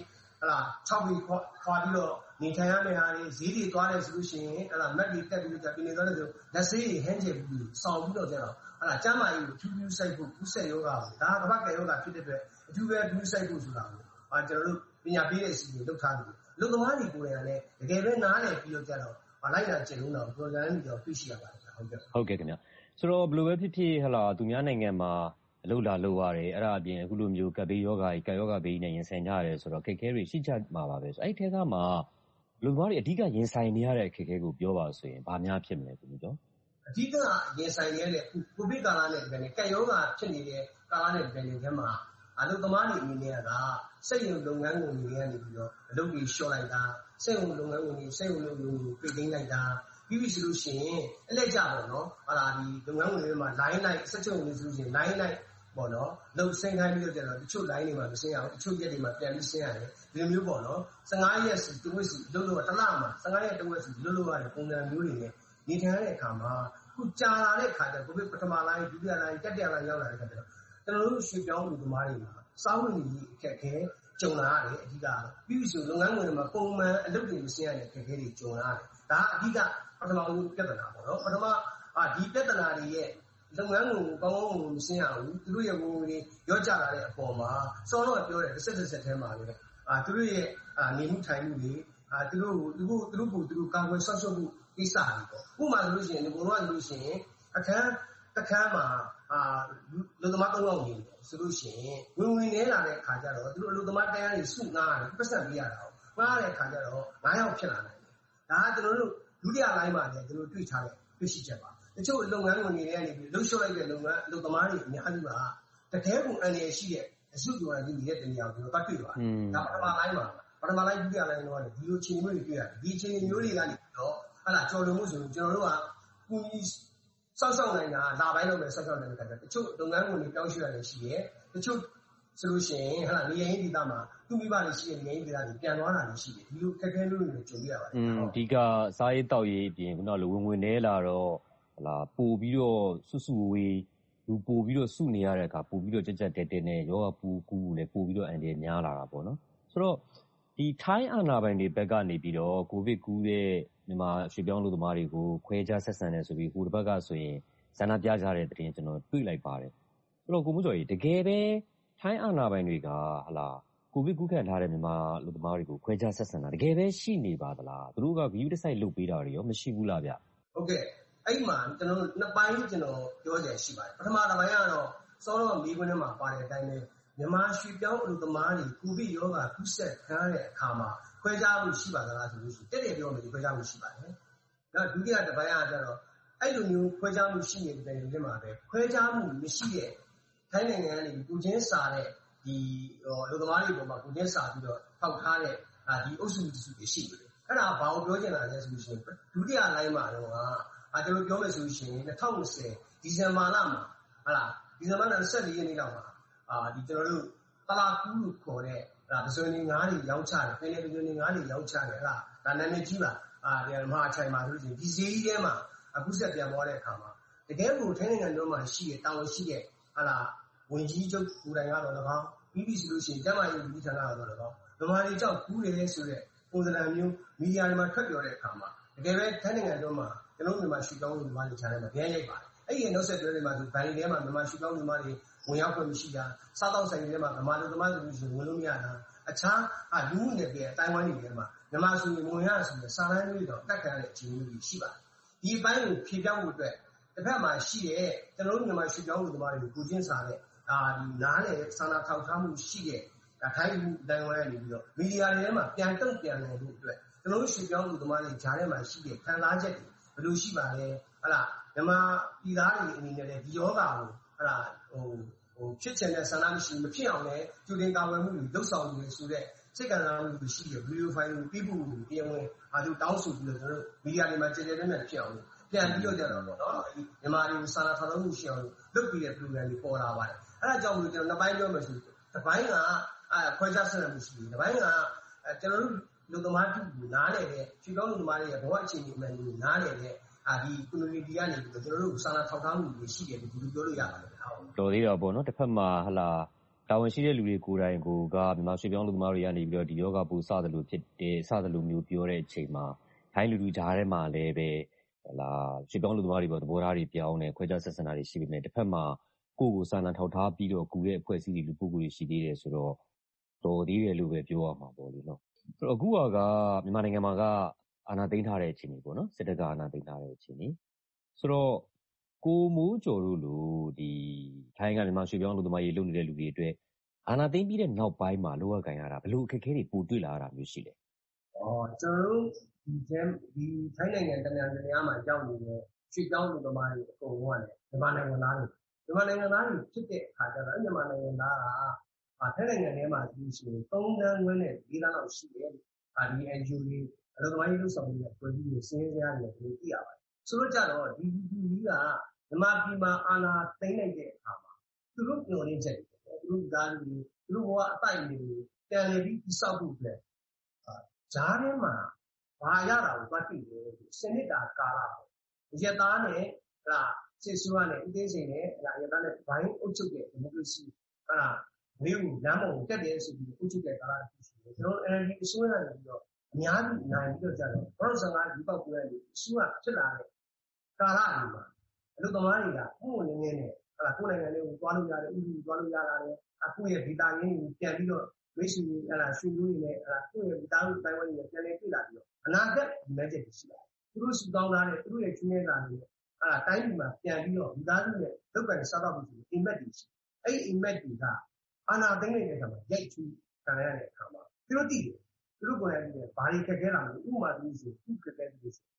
S22: 6ပြီးခွာပြီးတော့နေထိုင်ရမယ့်ဟာတွေဈေးတွေသွားတယ်ဆိုလို့ရှိရင်မက်တွေတက်ပြီးတော့ပြင်နေသွားတယ်ဆိုလက်ဆေးတွေဟန်းကျယ်ပြီးစောင့်ပြီးတော့ကျတော့ကျန်းမာရေးကိုထူးထူးစိုက်ဖို့ကူးဆက်ယောဂါကိုဒါကဘာကယောဂါဖြစ်တဲ့အတွက်အထူးပဲကူးစိုက်ဖို့ဆိုတာကိုကျွန်တော်တို့ပညာပေးတဲ့အစီအစဉ်လုပ်ထားတယ်လူသမားတွေကိုယ်တိုင်လည်းတကယ်ပဲနားလည်ပြီးတော့ကျတော့လိုက်တာကျင့်လို့တော့ program တွေတော့သိရှိရပါတယ်ဟုတ်ကဲ့
S1: ခင်ဗျဆိုတော့ဘယ်လိုပဲဖြစ်ဖြစ်သူများနိုင်ငံမှာအလုပ်လာလုပ်ရတယ်အဲ့ဒါအပြင်အခုလိုမျိုးကပ်ဘေးယောဂါကြီးကပ်ယောဂါဘေးနဲ့ရင်ဆိုင်ကြရတယ်ဆိုတော့ခက်ခဲတွေရှိကြမှာပါပဲဆိုအဲ့ဒီထဲကမှလူသမားတွေအဓိကရင်ဆိုင်နေရတဲ့အခက်အခဲကိုပြောပါဆိုရင်ဘာများဖြစ်မလဲခင်ဗျာ
S22: အဓိကရင်ဆိုင်ရတဲ့ကိုဗစ်ကာလနဲ့တကယ်ကပ်ယောဂါဖြစ်နေတဲ့ကာလနဲ့တကယ်ထဲမှာအလုပ်သမားတွေအနေနဲ့ကစက်ရုံလုပ်ငန်းဝင်တွေကနေပြီးတော့အလုပ်တွေလျှော့လိုက်တာစက်ရုံလုပ်ငန်းဝင်တွေစက်ရုံလုပ်ငန်းတွေပြည်သိမ်းလိုက်တာပြီးပြီဆိုလို့ရှိရင်အလက်ကြပေါ့နော်ဒီလုပ်ငန်းဝင်တွေမှာ line လိုက်စက်ချုပ်ဝင်ဆိုလို့ရှိရင် line လိုက်ပေါ့နော်လုံဆင်းခိုင်းပြီးတော့ကျတော့တချို့ line တွေမှာမဆင်းရအောင်တချို့ရက်တွေမှာပြန်ပြီးဆင်းရတယ်ဒီလိုမျိုးပေါ့နော်15ရက်စီတစ်ဝက်စီလုပ်လို့တစ်လမှာ15ရက်တစ်ဝက်စီလုပ်လို့ရတဲ့ပုံစံမျိုးတွေနဲ့နေထိုင်ရတဲ့အခါမှာခုကြာလာတဲ့အခါကျကိုဗစ်ပထမလိုင်းဒုတိယလိုင်းတတိယလိုင်းရောက်လာတဲ့အခါကျတော့ကျွန်တော်တို့ရွှေပြောင်းလူသမားတွေမှာစားဝတ်နေရေးအခက်အခဲကြုံလာရတယ်အဓိကပြီးပြီဆိုလုပ်ငန်းဝင်တွေမှာပုံမှန်အလုပ်တွေမဆင်းရတဲ့အခက်အခဲတွေကြုံလာရတယ်ဒါအဓိကပထမဦးပြဿနာပေါ့နော်ပထမဒီပြဿနာတွေရဲ့လုပ်ငန်းကိုကောင်းကောင်းမဆင်းရဘူးသူတို့ရဲ့ဝင်ဝင်တွေရော့ကျလာတဲ့အပေါ်မှာစောတော့ပြောတယ်တစ်ဆက်ထဲမှာလေသူတို့ရဲ့နေမှုထိုင်မှုတွေသူတို့ကာကွယ်ဆောက်ရှောက်မှုကိစ္စတွေပေါ့ဥပမာဆိုလို့ရှိရင်ဒီဘုံတော့ဆိုလို့ရှိရင်အခန်းမှာလူသမား3ယောက်နေတယ်ဆိုလို့ရှိရင်ဝင်နေလာတဲ့အခါကျတော့သူတို့လူသမားတရားတွေစုငားတယ်ပတ်စံပေးရတာပေါ့ငားတဲ့အခါကျတော့9ယောက်ဖြစ်လာနိုင်တယ်ဒါကကျွန်တော်တို့ဒုတိယလိုင်းမှာလည်းကျွန်တော်တွေ့ထားတဲ့တွေ့ရှိချက်ပါတချို့လုပ်ငန်းဝင်တွေကနေပြီးလှုပ်ရှားလိုက်တဲ့လုပ်ငန်းလူသမားတွေအများကြီးပါတကယ်ကိုအန္တရာယ်ရှိတဲ့အစုပြောင်းနေတဲ့တနေရာကိုကျွန်တော်တွေ့သွားတယ်ဒါပထမလိုင်းမှာပထမလိုင်းဒုတိယလိုင်းတော့ဒီလိုချင်းမျိုးတွေတွေ့ရတယ်ဒီချင်းမျိုးတွေကနေပြီးတော့ကြော်လို့မှုဆိုရင်ကျွန်တော်တို့ကကူညီစောက်နိုင်တာလာပိုင်းတော့ပဲစောက်နိုင်တဲ့အခါကျတချို့လုပ်ငန်းဝင်တွေပြောင်းရွှေ့ရတယ်ရှိတယ်တချို့ဆိုလို့ရှိရင်နေရာရင်းဒေသမှာသူ့မိဘတွေရှိတဲ့နေရာရင်းဒေသတွေပြန်သွားတာရှိတယ်ဒီလိုခက်ခဲလို့ကြုံရပါတယ်
S1: အဓိကစားရေးတောက်ရေးအပြင်ခုနလိုဝင်နေလာတော့ပို့ပြီးတော့စုဝေးလူပို့ပြီးတော့စုနေရတဲ့အခါပို့ပြီးတော့ကြက်တဲနဲ့ယောဂပူကူလည်းပို့ပြီးတော့အန်ဒီများလာတာပေါ့နော်ဆိုတော့ဒီထိုင်းအာဏာပိုင်တွေဘက်ကနေပြီးတော့ကိုဗစ်ကူးတဲ့မြန်မာရွှေပြောင်းလူသမားတွေကိုခွဲခြားဆက်ဆံနေဆိုပြီးဟိုတစ်ဘက်ကဆိုရင်ဇာနာပြကြတဲ့တင်ကျွန်တော်တွေ့လိုက်ပါတယ်ဆိုတော့ကိုမိုးကျော်ကြီးတကယ်ပဲထိုင်းအာဏာပိုင်တွေကကိုဗစ်ကူးခံထားတဲ့မြန်မာလူသမားတွေကိုခွဲခြားဆက်ဆံတာတကယ်ပဲရှိနေပါသလားသူတို့ကဗီယူတစ်ဆိုင်လုပ်ပေးတာတွေရောမရှိဘူးလားဗျ
S22: ဟုတ်ကဲ့အဲ့မှာကျွန်တော်နှစ်ပိုင်းကျွန်တော်ပြောကြရှိပါတယ်ပထမတစ်ပိုင်းကတော့စောတော့မိခွန်းထဲမှာပါတဲ့အတိုင်းပဲမြန်မာရွှေပြောင်းလူသမားတွေကိုဗစ်ရောဂါကူးစက်ခံရတဲ့အခါမှာခွဲခြားမှုရှိပါသလားဆိုလို့ရှိရင်တက်ပြောမယ်ခွဲခြားမှုရှိပါတယ်နောက်ဒုတိယတစ်ပိုင်းကကျတော့အဲ့လိုမျိုးခွဲခြားမှုရှိနေတဲ့နေရာမှာပဲခွဲခြားမှုမရှိတဲ့ထိုင်းနိုင်ငံကနေကိုချင်းစာတဲ့ဒီလူသမားတွေပေါ်မှာကိုချင်းစာပြီးတော့ထောက်ထားတဲ့ဒီအုပ်စုတွေရှိတယ်အဲ့ဒါဘာကိုပြောချင်တာလဲဆိုလို့ရှိရင်ဒုတိယလိုင်းမှာတော့ကျွန်တော်ပြောမယ်ဆိုလို့ရှိရင်2020ဒီဇင်ဘာလမှာဒီဇင်ဘာလ24ရက်နေ့လောက်မှာဒီကျွန်တော်တို့တလာကူးလို့ခေါ်တဲ့ပစွန်နေငါးတွေရောင်းချတယ်ပင်လယ်ပစွန်နေငါးတွေရောင်းချတယ်ဒါနာမည်ကြီးပါဒီမဟာချိုင်မှာဆိုလို့ရှိရင်ဒီဈေးကြီးထဲမှာအခုဆက်ပြန်သွားတဲ့အခါမှာတကယ်ကိုထိုင်းနိုင်ငံတော်မှာရှိတဲ့တာဝန်ရှိတဲ့ဝင်ကြီးချုပ်ကိုယ်တိုင်ကတော့၎င်းပြီးပြီဆိုလို့ရှိရင်ကျမကြီးဝန်ကြီးဌာနကတော့၎င်းဗမာတွေကြောက်ကူးတယ်ဆိုတဲ့ပုံစံမျိုးမီဒီယာတွေမှာထွက်ပြောတဲ့အခါမှာတကယ်ပဲထိုင်းနိုင်ငံတော်မှာကျွန်တော်မြန်မာရွှေ့ပြောင်းလူသမားတွေခြားထဲမှာပြန်ရိုက်ပါတယ်အဲ့ဒီနောက်ဆက်တွဲတွေမှာဆိုဗန်လီထဲမှာမြန်မာရွှေ့ပြောင်းလူသမားတွေဝင်ရောက်ခွင့်မရှိတာစားတောက်ဆိုင်တွေမှာဗမာလူသမားတွေဆိုဝင်လို့မရတာအခြားလူမှုနယ်ပယ်အတိုင်းဝိုင်းတွေထဲမှာမြန်မာဆိုရင်ဝင်ရဆိုရင်စာတမ်းတွေတော့တက်ကြတဲ့အခြေအနေတွေရှိပါတယ်ဒီအပိုင်းကိုဖြေပြောင်းဖို့အတွက်တစ်ဖက်မှာရှိတဲ့ကျွန်တော်တို့မြန်မာရွှေ့ပြောင်းလူသမားတွေကိုချင်းစာတဲ့ဒီနားလေစာနာထောက်ထားမှုရှိတဲ့ထိုင်းလူတိုင်းဝိုင်းနေပြီးတော့မီဒီယာတွေထဲမှာပြန်တုံ့ပြန်နိုင်ဖို့အတွက်ကျွန်တော်တို့ရွှေ့ပြောင်းလူသမားတွေဂျားထဲမှာရှိတဲ့ခံစားချက်တွေဘယ်လိုရှိပါလဲမြန်မာပြည်သားတွေအနေနဲ့ဒီယောဂါကိုဖြစ်ချင်တဲ့ဆန္ဒမရှိမဖြစ်အောင်လည်းကျူတင်ကာဝယ်မှုတွေလုပ်ဆောင်နေဆိုတဲ့စိတ်ကံစားမှုတွေရှိတယ်ဗီဒီယိုဖိုင်တွေပြဖို့တရားဝင်အားတို့တောင်းဆိုပြီးတော့ကျွန်တော်တို့မီဒီယာတွေမှာကြည်ကြဲတဲ့ဖြစ်အောင်ဒီပြန်ပြီးတော့ကြတော့နော်မြန်မာတွေကိုစာနာထောက်ထားမှုရှိအောင်လုပ်ပြီးတဲ့ program တွေပေါ်လာပါတယ်အဲ့ဒါကြောင့်မလို့ကျွန်တော်နှစ်ပိုင်းပြောမယ်ဆိုတစ်ပိုင်းကခွဲခြားဆက်နွယ်မှုရှိတယ်တစ်ပိုင်းကကျွန်တော်တို့လူသမားတူနားလည်တဲ့ခြေကောင်းလူသမားတွေရဲ့ဘဝအခြေအနေအမှန်ကိုနားလည်တဲ့ဒီ community ကနေပြီးတော့ကျွန်တော်တို့စာနာထောက်ထားမှုတွေရှိတယ်လို့ဒီလိုပြောလို့ရပါတယ်
S1: တော်သေးတာပေါ့နော်တစ်ဖက်မှာတာဝန်ရှိတဲ့လူတွေကိုယ်တိုင်ကမြန်မာရွှေ့ပြောင်းလူသမားတွေကနေပြီးတော့ဒီယောဂပိုးစသလိုဖြစ်တယ်စသလိုမျိုးပြောတဲ့အချိန်မှာထိုင်းလူကြားထဲမှာလည်းပဲရွှေ့ပြောင်းလူသမားတွေသဘောထားတွေပြောင်းတယ်ခွဲခြားဆက်ဆံတာတွေရှိပေမဲ့တစ်ဖက်မှာကိုယ့်ကိုစာနာထောက်ထားပြီးတော့ကူတဲ့အဖွဲ့အစည်းတွေလူပုဂ္ဂိုလ်တွေရှိသေးတယ်ဆိုတော့တော်သေးတယ်လို့ပဲပြောရမှာပေါ့လေနော်ဆိုတော့အခုကမြန်မာနိုင်ငံမှာအာဏာသိမ်းထားတဲ့အခြေအနေပေါ့နော်စစ်တပ်ကအာဏာသိမ်းထားတဲ့အခြေအနေဆိုတော့ကိုမိုးကျော်တို့လိုထိုင်းကမြန်မာရွှေ့ပြောင်းလူသမားရေးလုပ်နေတဲ့လူတွေအတွက်အာဏာသိမ်းပြီးတဲ့နောက်ပိုင်းမှာလိုအပ်ကိုင်ရတာဘယ်လိုအခက်အခဲတွေပိုတွေ့လာရတာမျိုးရှိလဲ
S22: ကျွန်တော်တို့ဒီထိုင်းနိုင်ငံတနိုင်ငံမှာရောက်နေတဲ့ရွှေ့ပြောင်းလူသမားတွေအကုန်လုံးကလည်းမြန်မာနိုင်ငံသားတွေဖြစ်တဲ့အခါကျတော့မြန်မာနိုင်ငံသားကထိုင်းနိုင်ငံထဲမှာဆိုရင်3 သန်းခွဲနဲ့4 သန်းလောက်ရှိတယ်ဒီ NGO တွေအလုပ်သမားရေးလုပ်ဆောင်နေတဲ့အဖွဲ့အစည်းတွေစင်းရဲကြတယ်လို့သိရပါတယ်ဆိုတော့ကြတော့ဒီကြီးကမြန်မာပြည်မှာအာဏာသိမ်းလိုက်တဲ့အခါမှာသူတို့ညှို့ရင်းချက်တွေသူတို့သားတွေသူတို့ဘဝအတိုက်တွေပြန်လည်ပြီးစောက်ဖို့အတွက်ဂျားထဲမှာဘာရတာကိုပတ်သိတယ်စနစ်တာကာလပေါ့ရက်သားနဲ့စစ်ဆိုးရနဲ့အသေးစိတ်နဲ့ရက်သားနဲ့ဘိုင်းအုပ်ချုပ်တဲ့ဒီမိုကရေစီဝေးကိုလမ်းပေါ်ကိုတက်တယ်ဆိုပြီးအုပ်ချုပ်တဲ့ကာလတစ်ခုရှိတယ်ကျွန်တော် NLD အစိုးရကနေပြီးတော့အများကြီးနိုင်ပြီးတော့ကြတော့2015ဒီပောက်ပွဲကနေအစိုးရဖြစ်လာတဲ့ကာလတွေမှာအလုပ်သမားတွေကပုံဝင်နေနဲ့ကိုယ်နိုင်ငံလေးကိုသွားလို့ရတယ်ဥပဒေသွားလို့ရတာလေအခုရဲ့ဒေတာရင်းကိုပြန်ပြီးတော့မိတ်ဆွေတွေဆွေမျိုးတွေနဲ့ကိုယ့်ရဲ့ဒေတာကိုတိုင်းဝန်းတွေပြန်လည်တွေ့လာပြီးတော့အနာဂတ်ဒီမဲ့ချက်ရှိတယ်သူတို့စုတောင်းထားတဲ့သူတို့ရဲ့ကျွေးနေတာတွေတိုင်းပြည်မှာပြန်ပြီးတော့ဒီသားစုနဲ့လုပ်ကန်စားတော့ပြီးအိမ်မက်တွေရှိအဲ့အိမ်မက်တွေကအာဏာသိမ်းနေတဲ့အခါမှာရိုက်ချူခံရတဲ့အခါမှာသူတို့သိတယ်သူတို့ကိုယ်တိုင်ဘာတွေခက်ခဲလာလဲဥပမာသူဆိုသူခက်ခဲတယ်ဆို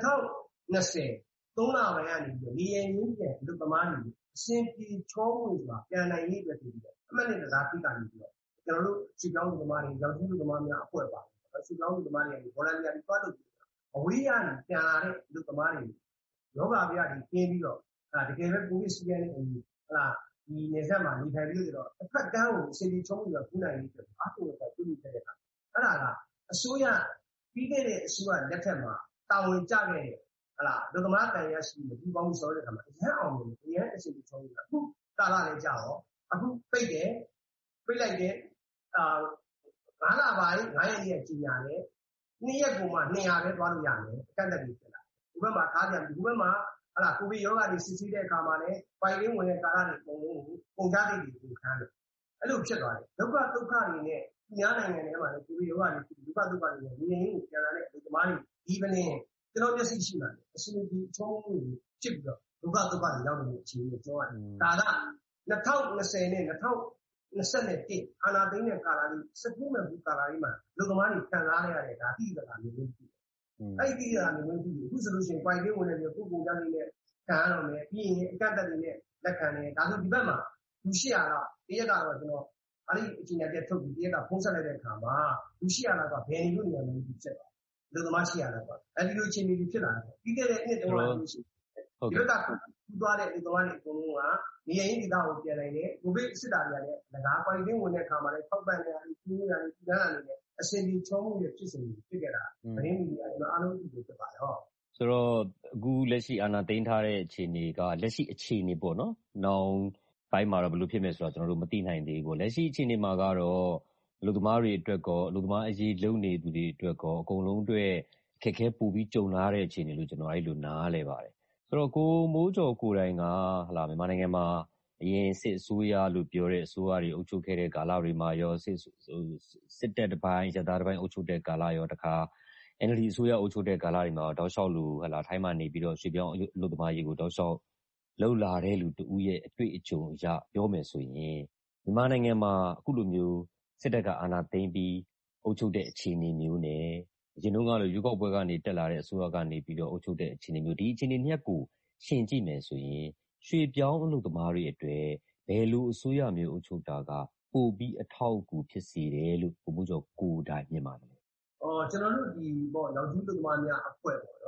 S22: 2020 3 လပိုင်းကနေပြီးနေရင်ရင်းပြန်လူသမားတွေအရှင်ပြေချောမှုဆိုတာပြန်နိုင်ရေးအတွက်ပြီးတော့အမှတ်နဲ့တရားသိတာပြီးတော့ကျွန်တော်တို့စီကောင်းလူသမားတွေရောင်ကြီးလူသမားများအဖွဲ့ပါတယ်စီကောင်းလူသမားတွေ volunteer တွေသွားလို့အဝေးရနေပြန်လာတဲ့လူသမားတွေယောဂဗျာတွေကျင်းပြီးတော့တကယ်ပဲကိုဗစ်စီးရဲနေဒီနေဆက်မှာနေထိုင်ပြီးတော့တစ်ဖက်ကန်းကိုအရှင်ပြေချောမှုဆိုတာခုနိုင်ရေးအတွက်အားထုတ်တော့ပြုလုပ်ခဲ့တဲ့အခါအဲ့ဒါကအစိုးရပြီးခဲ့တဲ့အစိုးရလက်ထက်မှာတာဝန်ကျခဲ့တဲ့လူသမားတန်ရရှိပြီးပူပေါင်းဆော်တဲ့အခါမှာအရင်အောင်လို့အရင်အစီအစဉ်ချောင်းနေတာအခုကာလလေးကြာတော့အခုပိတ်လိုက်တဲ့9 လပိုင်း9 ရက်နေ့ကြီးရတယ်2 ရက်ပုံမှ200ပဲသွားလို့ရတယ်အကန့်အသတ်ကြီးဖြစ်လာဒီဘက်မှာထားပြန်ဒီဘက်မှာကိုဗစ်ရောဂါတွေစစ်ဆေးတဲ့အခါမှာလည်းပိုင်ရင်းဝင်တဲ့ကာလတွေအကုန်လုံးပုံကြတဲ့တွေကိုခံတယ်အဲ့လိုဖြစ်သွားတယ်ဒုက္ခတွေနဲ့ညာနိုင်ငံထဲမှာလည်းကိုဗစ်ရောဂါတွေဒုက္ခတွေနဲ့နေရင်းကိုပြန်လာတဲ့လူသမားတွေဒီပနေကျွန်တော်မျက်စိရှိလာတယ်အစီအစဉ်ချောမှုဖြစ်ပြီးတော့ဒုက္ခတွေရောက်နေတဲ့အခြေအနေကိုပြောရတယ်ဒါက2020နဲ့2021အာဏာသိမ်းတဲ့ကာလလေး19နှစ်ဘူးကာလလေးမှာလူသမားတွေခံစားရတဲ့ဒါတိကျတာမျိုးဖြစ်တယ်အဲ့ဒီတိကျတာမျိုးဖြစ်ပြီးအခုဆိုလို့ရှိရင် point ဝင်နေပြီးပုဂ္ဂိုလ်ကြလေးနဲ့ခံရတော့မယ်ပြီးရင်အကန့်အသတ်တွေနဲ့လက်ခံတယ်ဒါဆိုဒီဘက်မှာလူ800လောက်တရက်ကတော့ကျွန်တော်အဲ့ဒီအချိန်နဲ့ထုတ်ပြီးတရက်ကဖုံးဆက်လိုက်တဲ့အခါမှာလူ800လောက်ကဘယ်နေလို့နေရာမျိုးဖြစ်သွားလူသမား800လောက်ကအဲ့ဒီလိုအချိန်တွေဖြစ်လာတယ်ပြီးခဲ့တဲ့နှစ်တုန်းကလို့ရှိရင်ဒီဘက်ကကူးသွားတဲ့လူသမားတွေအကုန်လုံးကနေရာရင်းဒေသကိုပြန်နိုင်တယ်ကိုဗစ်စစ်တာတွေကလည်းငါးပိုင်ရင်းဝင်တဲ့အခါမှာလည်းထောက်ပံ့နေတာဒီလိုရတယ်ဒီလမ်းကနေလည်းအစဉ်ပြေချောမှုတွေဖြစ်စဉ်ဖြစ်ခဲ့တာမင်းကြီးအားလုံးဒီလိုဖြစ်ပါတယ်ဟုတ်
S1: ဆိုတော့အခုလက်ရှိအာဏာသိမ်းထားတဲ့အခြေအနေကလက်ရှိအခြေအနေပေါ့နော်။နောက်ပိုင်းမှာတော့ဘယ်လိုဖြစ်မယ်ဆိုတာကျွန်တော်တို့မသိနိုင်သေးဘူးပေါ့။လက်ရှိအခြေအနေမှာကတော့အလုပ်သမားတွေအတွက်ကောအလုပ်သမားအရေးလုပ်နေသူတွေအတွက်ကောအကုန်လုံးအတွက်အခက်အခဲပိုပြီးကြုံလာတဲ့အခြေအနေလို့ကျွန်တော်အဲ့လိုနားလဲပါတယ်။ဆိုတော့ကိုမိုးကျော်ကိုယ်တိုင်ကမြန်မာနိုင်ငံမှာအရင်စစ်အစိုးရလို့ပြောတဲ့အစိုးရတွေအုပ်ချုပ်ခဲ့တဲ့ကာလတွေမှာရောစစ်တပ်တစ်ပိုင်းရသားတစ်ပိုင်းအုပ်ချုပ်တဲ့ကာလရောတခါNLD အစိုးရအုပ်ချုပ်တဲ့ကာလတွေမှာတောက်လျှောက်လို့ထိုင်းမှာနေပြီးတော့ရွှေပြောင်းအလုပ်သမားရေးကိုတောက်လျှောက်လှုပ်လာတဲ့လူတဦးရဲ့အတွေ့အကြုံအရပြောမယ်ဆိုရင်မြန်မာနိုင်ငံမှာအခုလိုမျိုးစစ်တပ်ကအာဏာသိမ်းပြီးအုပ်ချုပ်တဲ့အခြေအနေမျိုးနဲ့အရင်တုန်းကလိုရွေးကောက်ပွဲကနေတက်လာတဲ့အစိုးရကနေပြီးတော့အုပ်ချုပ်တဲ့အခြေအနေမျိုးဒီအခြေအနေနှစ်ခုရှင်းကြည့်မယ်ဆိုရင်ရွှေပြောင်းအလုပ်သမားတွေအတွက်ဘယ်လိုအစိုးရမျိုးအုပ်ချုပ်တာကပိုပြီးအထောက်အကူဖြစ်စေတယ်လို့ဘုံမိုးကျော်ကိုယ်တိုင်မြင်ပါတယ်
S22: ကျွန်တော်တို့ဒီရောင်ကြီးလူသမားများအဖွဲ့ပေါ့နော်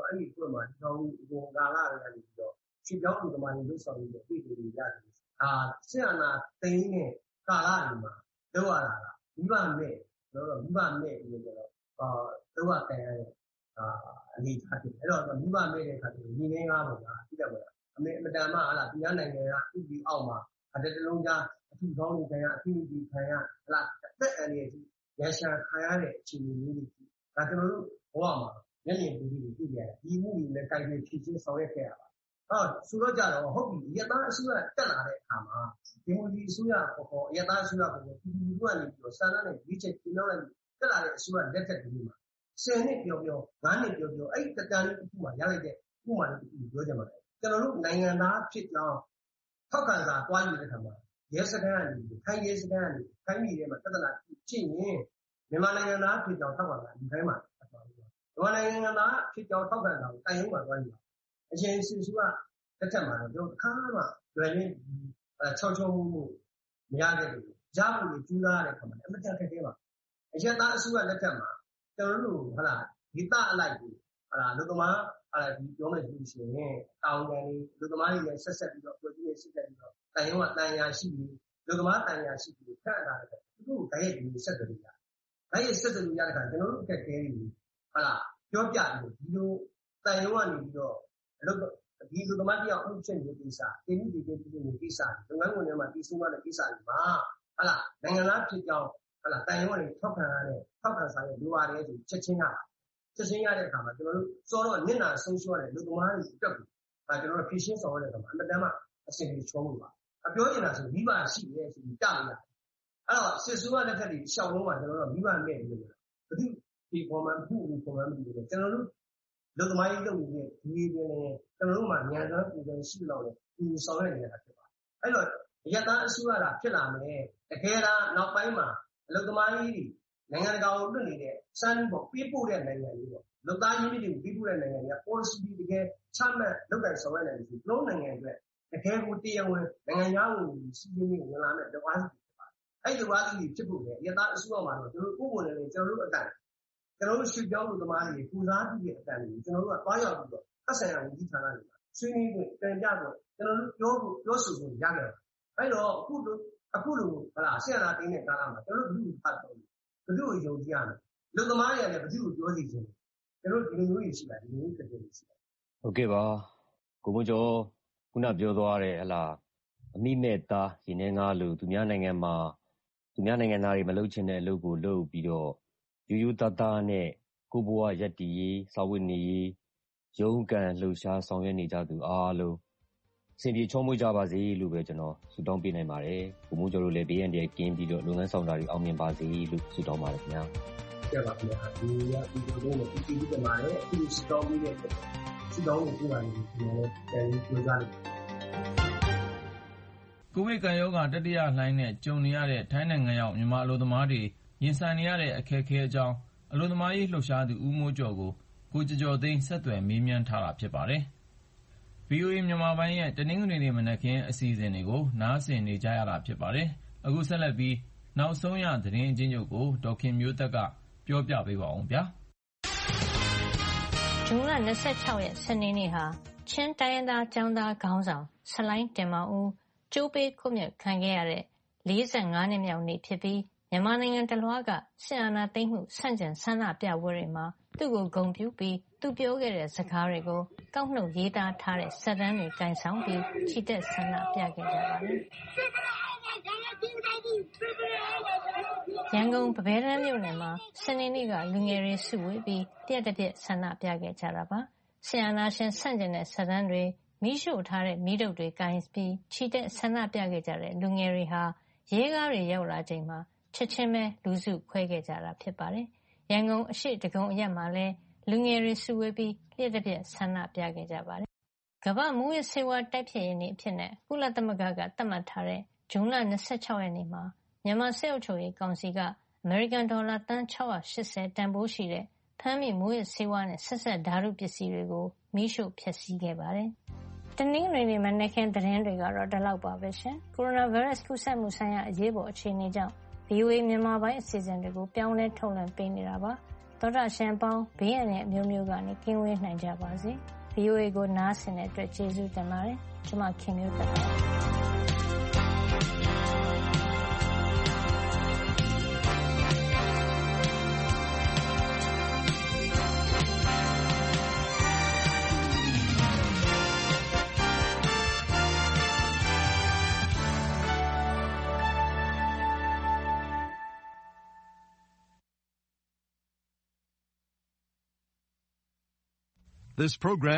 S22: အဲ့ဒီအဖွဲ့မှာဒီကောင်ကိုကာလတွေကနေပြီးတော့ရွှေပြောင်းလူသမားတွေလုပ်ဆောင်နေတဲ့ပြည်သူတွေရတယ်စစ်အာဏာသိမ်းတဲ့ကာလတွေမှာလောက်ရတာကမိဘမဲ့တော့မိဘမဲ့ပြီးတော့လောက်ရတဲ့အနေထားဖြစ်အဲ့တော့မိဘမဲ့တဲ့ခါကျညီနေငါးပေါ့လားသိတယ်မလားအမတန်မှဟာလားပြည်နိုင်ငံကဥပဒေအောက်မှာအတလုံးကြားအထူးကောင်းနေခံရအထူးကြီးခံရဟာလားအသက်အန္တရာယ်ကြီးရရှာခံရတဲ့အခြေအနေမျိုးတွေဒါကျွန်တော်တို့ဘဝမှာမျက်မြင်တွေ့ပြီးသိရတယ်ဒီမှုတွေလည်းတိုက်ပြီးဖြည့်ချင်းဆောင်ရွက်ခဲ့ရပါဆိုတော့ကြတော့ဟုတ်ပြီရတအစိုးရတက်လာတဲ့အခါမှာဒီမိုဒီအစိုးရပေါ်ရတအစိုးရပေါ်ပြည်သူလူထုကနေပြီးတော့စာနာနဲ့ရွေးချယ်ပြင်လို့လိုက်တက်လာတဲ့အစိုးရလက်ထက်တွေမှာ10နှစ်ပြော9နှစ်ပြောအဲ့ဒီတတန်လေးတစ်ခုမှရလိုက်တဲ့ဥပမာလေးတစ်ခုပြောကြမှာကျွန်တော်တို့နိုင်ငံသားဖြစ်ကြောင်းထောက်ခံစာတွားယူတဲ့အခါမှာရဲစခန်းကနေထိုင်းရဲစခန်းကနေထိုင်းပြည်ထဲမှာတက္ကသိုလ်ဖြစ်ရင်မြန်မာနိုင်ငံသားဖြစ်ကြောင်းထောက်ခံစာဒီတိုင်းမှာမြန်မာနိုင်ငံသားဖြစ်ကြောင်းထောက်ခံစာကိုတိုင်ရုံးမှာတွားယူအရင်စီစုကတစ်ချက်မှာတော့တစ်ခါမှလွယ်ရင်းချောချောမှုမရခဲ့ဘူးကြားဖို့ကြိုးစားရတဲ့ခါမှာအမတန်ခက်ခဲပါအရင်သားအစိုးရလက်ထက်မှာကျွန်တော်တို့ဟုတ်လားဒီတအလိုက်ကိုဟုတ်လားလူသမားဒီပြောမယ်ဆိုရင်တောင်ကန်တွေလူသမားတွေနဲ့ဆက်ဆက်ပြီးတော့ပြောကြည့်နေဆက်ဆက်ပြီးတော့တိုင်ရုံးကတန်ရာရှိပြီးလူသမားတန်ရာရှိပြီးခန့်ထားတဲ့သူတို့ဓာတ်ရိုက်ပြီးဆက်တယ်လို့ရတယ်ဓာတ်ရိုက်ဆက်တယ်လို့ရတဲ့ခါကျွန်တော်တို့အခက်ခဲတွေဟုတ်လားပြောပြလို့ဒီလိုတန်ရုံးကနေပြီးတော့အလုပ်ဒီလူသမားတရားဥပဒေမျိုးကိစ္စတင်းမှုတွေကိစ္စလုပ်ငန်းခွင်ထဲမှာတည်ဆူရတဲ့ကိစ္စတွေမှာဟုတ်လားနိုင်ငံသားဖြစ်ကြောင်းဟုတ်လားတိုင်ရုံးတွေထောက်ခံရတဲ့ထောက်ခံစာရဲ့လိုပါတယ်ဆိုချက်ချင်းရတဲ့အခါမှာကျွန်တော်တို့စောတော့နစ်နာဆုံးရှုံးရတဲ့လူသမားတွေတက်ပြီးဒါကျွန်တော်တို့ဖြည့်ရှင်းဆောင်ရတဲ့အခါမှာအမတန်မှအဆင်ပြေချောမှုပါအပြောနေတာဆိုမိဘရှိတယ်ဆိုပြီးတားလိုက်အဲ့တော့စစ်ဆိုးရတဲ့ထက်ဒီရှောင်းလုံးမှာကျွန်တော်တို့မိဘမဲ့နေလို့ဘယ်သူဒီပေါ်မှာဘူးပေါ်မှာမပြီးဘူးကျွန်တော်တို့လူသမားရေးလုပ်နေတဲ့ဒီတွေနဲ့ကျွန်တော်တို့မှာဉာဏ်စွမ်းပူဇော်ရှိလို့လည်းဒီဆောင်ရနေတာဖြစ်ပါတယ်အဲ့တော့ရတအစိုးရကဖြစ်လာမယ်တကယ်တော့နောက်ပိုင်းမှာအလုပ်သမားရေးနိုင်ငံတကာကိုလွတ်နေတဲ့စမ်းပေါ်ပြေးပို့တဲ့နိုင်ငံတွေပေါ့လူသားရင်းတွေကိုပြေးပို့တဲ့နိုင်ငံတွေက policy တကယ်ချမှတ်လုပ်ကိုင်ဆောင်ရွက်နေတယ်ဆိုတော့နိုင်ငံအတွက်တကယ်ကိုတရားဝင်နိုင်ငံသားဝင်စီးပွားရေးဝင်လာတဲ့တဝါးစီဖြစ်ပါတယ်အဲ့ဒီတဝါးစီဖြစ်ဖို့လေရတအစိုးရမှာတော့ကျွန်တော်တို့ကိုယ်ကိုယ်နဲ့ကျွန်တော်တို့အတိုင်းကျွန်တော်တို့ရွှေပြောင်းလူသမားတွေပူစားပြီးတဲ့အတိုင်းကိုကျွန်တော်တို့ကတွားရောက်ပြီးတော့သက်ဆိုင်ရာဝန်ကြီးဌာနတွေမှာဆွေးနွေးဖို့တင်ပြဖို့ကျွန်တော်တို့ပြောဆိုဖို့ရခဲ့တယ်အဲ့တော့အခုလိုဟာလားဆရာနာတင်းတဲ့ကာလမှာကျွန်တော်တို့ဘယ်သူဖတ်တော့ဘယ်သူကိုယုံကြည်ရမလဲလူသမားတွေကလည်းဘယ်သူကိုပြောစီခြင်းကျွန်တော်တို့ဒီလိုမျိုးရှိပါတယ်ဒီလိုမျိုးဖြစ်နေရှိတယ်
S1: ဟုတ်ကဲ့ပါကိုမိုးကျော်ခုနပြောသွားတဲ့ဟလားအမိမဲ့သားရင်းနှငါးလူသူများနိုင်ငံမှာသူများနိုင်ငံသားတွေမလုပ်ချင်တဲ့အလုပ်ကိုလုပ်ပြီးတော့ယူတသားနဲ့ကိုဘွားရက်တီရေးစာဝတ်နေရေးရုံးကန်လှူရှားဆောင်ရွက်နေကြသူအားလုံးစင်ပြေချောမွေ့ကြပါစေလို့ပဲကျွန်တော်ဆုတောင်းပေးနိုင်ပါတယ်ကိုမိုးကျော်တို့လည်းဘေးရန်တွေကင်းပြီးတော့လုပ်ငန်းဆောင်တာတွေအောင်မြင်ပါစေလို့ဆုတောင်းပါတယ်ခင်ဗျာ
S22: ကျေးဇူးပါခင်ဗျာဒီလိုမျိုးဒီတင်ပါတယ်အခုဆုတောင်းပေးတဲ့ဆုတောင်းကိုပြန်ပြီးကျွန်တော်ပြန်ပြီးပြောကြလိမ့်မယ်
S2: ကိုဗစ်ကပ်ရောဂါတတိယလှိုင်းနဲ့ကြုံနေရတဲ့ထိုင်းနိုင်ငံရောက်မြန်မာအလုပ်သမားတွေရင်ဆိုင်နေရတဲ့အခက်အခဲအကြောင်းအလုပ်သမားရေးလှုပ်ရှားသူဦးမိုးကျော်ကိုကိုကျော်သိန်းဆက်သွယ်မေးမြန်းထားတာဖြစ်ပါတယ်။ VOA မြန်မာပိုင်းရဲ့တနင်္ဂနွေနေ့မနက်ခင်းအစီအစဉ်တွေကိုနားဆင်နေကြရတာဖြစ်ပါတယ်။အခုဆက်လက်ပြီးနောက်ဆုံးရသတင်းအကျဉ်းချုပ်ကိုဒေါ်ခင်မျိုးသက်ကပြောပြပေးပါဦးဗျာ
S4: ။ဇွန်လ26ရက်စနေနေ့ဟာချင်းတိုင်းရင်းသားကျောင်းသားခေါင်းဆောင်ဆလိုင်းတင်မောင်ဦးကျိုးပေးခုမြတ်ခံခဲ့ရတဲ့45နှစ်မြောက်နေ့ဖြစ်ပြီးမြန်မာနိုင်ငံတလွှားကစစ်အာဏာသိမ်းမှုဆန့်ကျင်ဆန္ဒပြပွဲတွေမှာသူ့ကိုဂုဏ်ပြုပြီးသူပြောခဲ့တဲ့စကားတွေကိုကောက်နှုတ်ရေးသားထားတဲ့စာတမ်းတွေကိုင်ဆောင်ပြီးချီတက်ဆန္ဒပြခဲ့ကြပါတယ်။ရန်ကုန်ပန်းဘဲတန်းမြို့နယ်မှာစနေနေ့ကလူငယ်တွေစုဝေးပြီးလျှပ်တပြက်ဆန္ဒပြခဲ့ကြတာပါ။စစ်အာဏာရှင်ဆန့်ကျင်တဲ့စာတမ်းတွေမီးရှို့ထားတဲ့မီးတုတ်တွေကင်ပြီးချီတက်ဆန္ဒပြခဲ့ကြတဲ့လူငယ်တွေဟာရဲကားတွေရောက်လာချိန်မှာချက်ချင်းပဲလူစုခွဲခဲ့ကြတာဖြစ်ပါတယ်။ရန်ကုန်အရှေ့ဒဂုံအရပ်မှာလည်းလူငယ်တွေစုဝေးပြီးလျှပ်တပြက်ဆန္ဒပြခဲ့ကြပါတယ်။ကမ္ဘာ့မူးယစ်ဆေးဝါးတိုက်ဖျက်ရေးနေ့အဖြစ်နဲ့ကုလသမဂ္ဂကသတ်မှတ်ထားတဲ့ဇွန်လ26ရက်နေ့မှာမြန်မာစစ်အုပ်ချုပ်ရေးကောင်စီကအမေရိကန်ဒေါ်လာသန်း680တန်ဖိုးရှိတဲ့ဖမ်းမိမူးယစ်ဆေးဝါးနဲ့ဆက်စပ်ဓာတုပစ္စည်းတွေကိုမီးရှို့ဖျက်ဆီးခဲ့ပါတယ်။တနင်္ဂနွေနေ့မနက်ခင်းသတင်းတွေကတော့ဒီလောက်ပါပဲရှင်။ကိုရိုနာဗိုင်းရပ်စ်ကူးစက်မှုဆိုင်ရာအရေးပေါ်အခြေအနေကြောင့်VOA မြန်မာပိုင်းအစီအစဉ်တွေကိုပြောင်းလဲထုတ်လွှင့်ပေးနေတာပါ။သောတာရှင်ပေါင်းဘေးအန္တရာယ်အမျိုးမျိုးကနေကင်းဝေးနိုင်ကြပါစေ။ VOA ကိုနားဆင်တဲ့အတွက်ကျေးဇူးတင်ပါတယ်။ကျွန်မခင်မျိုးသက်ပါ
S6: This program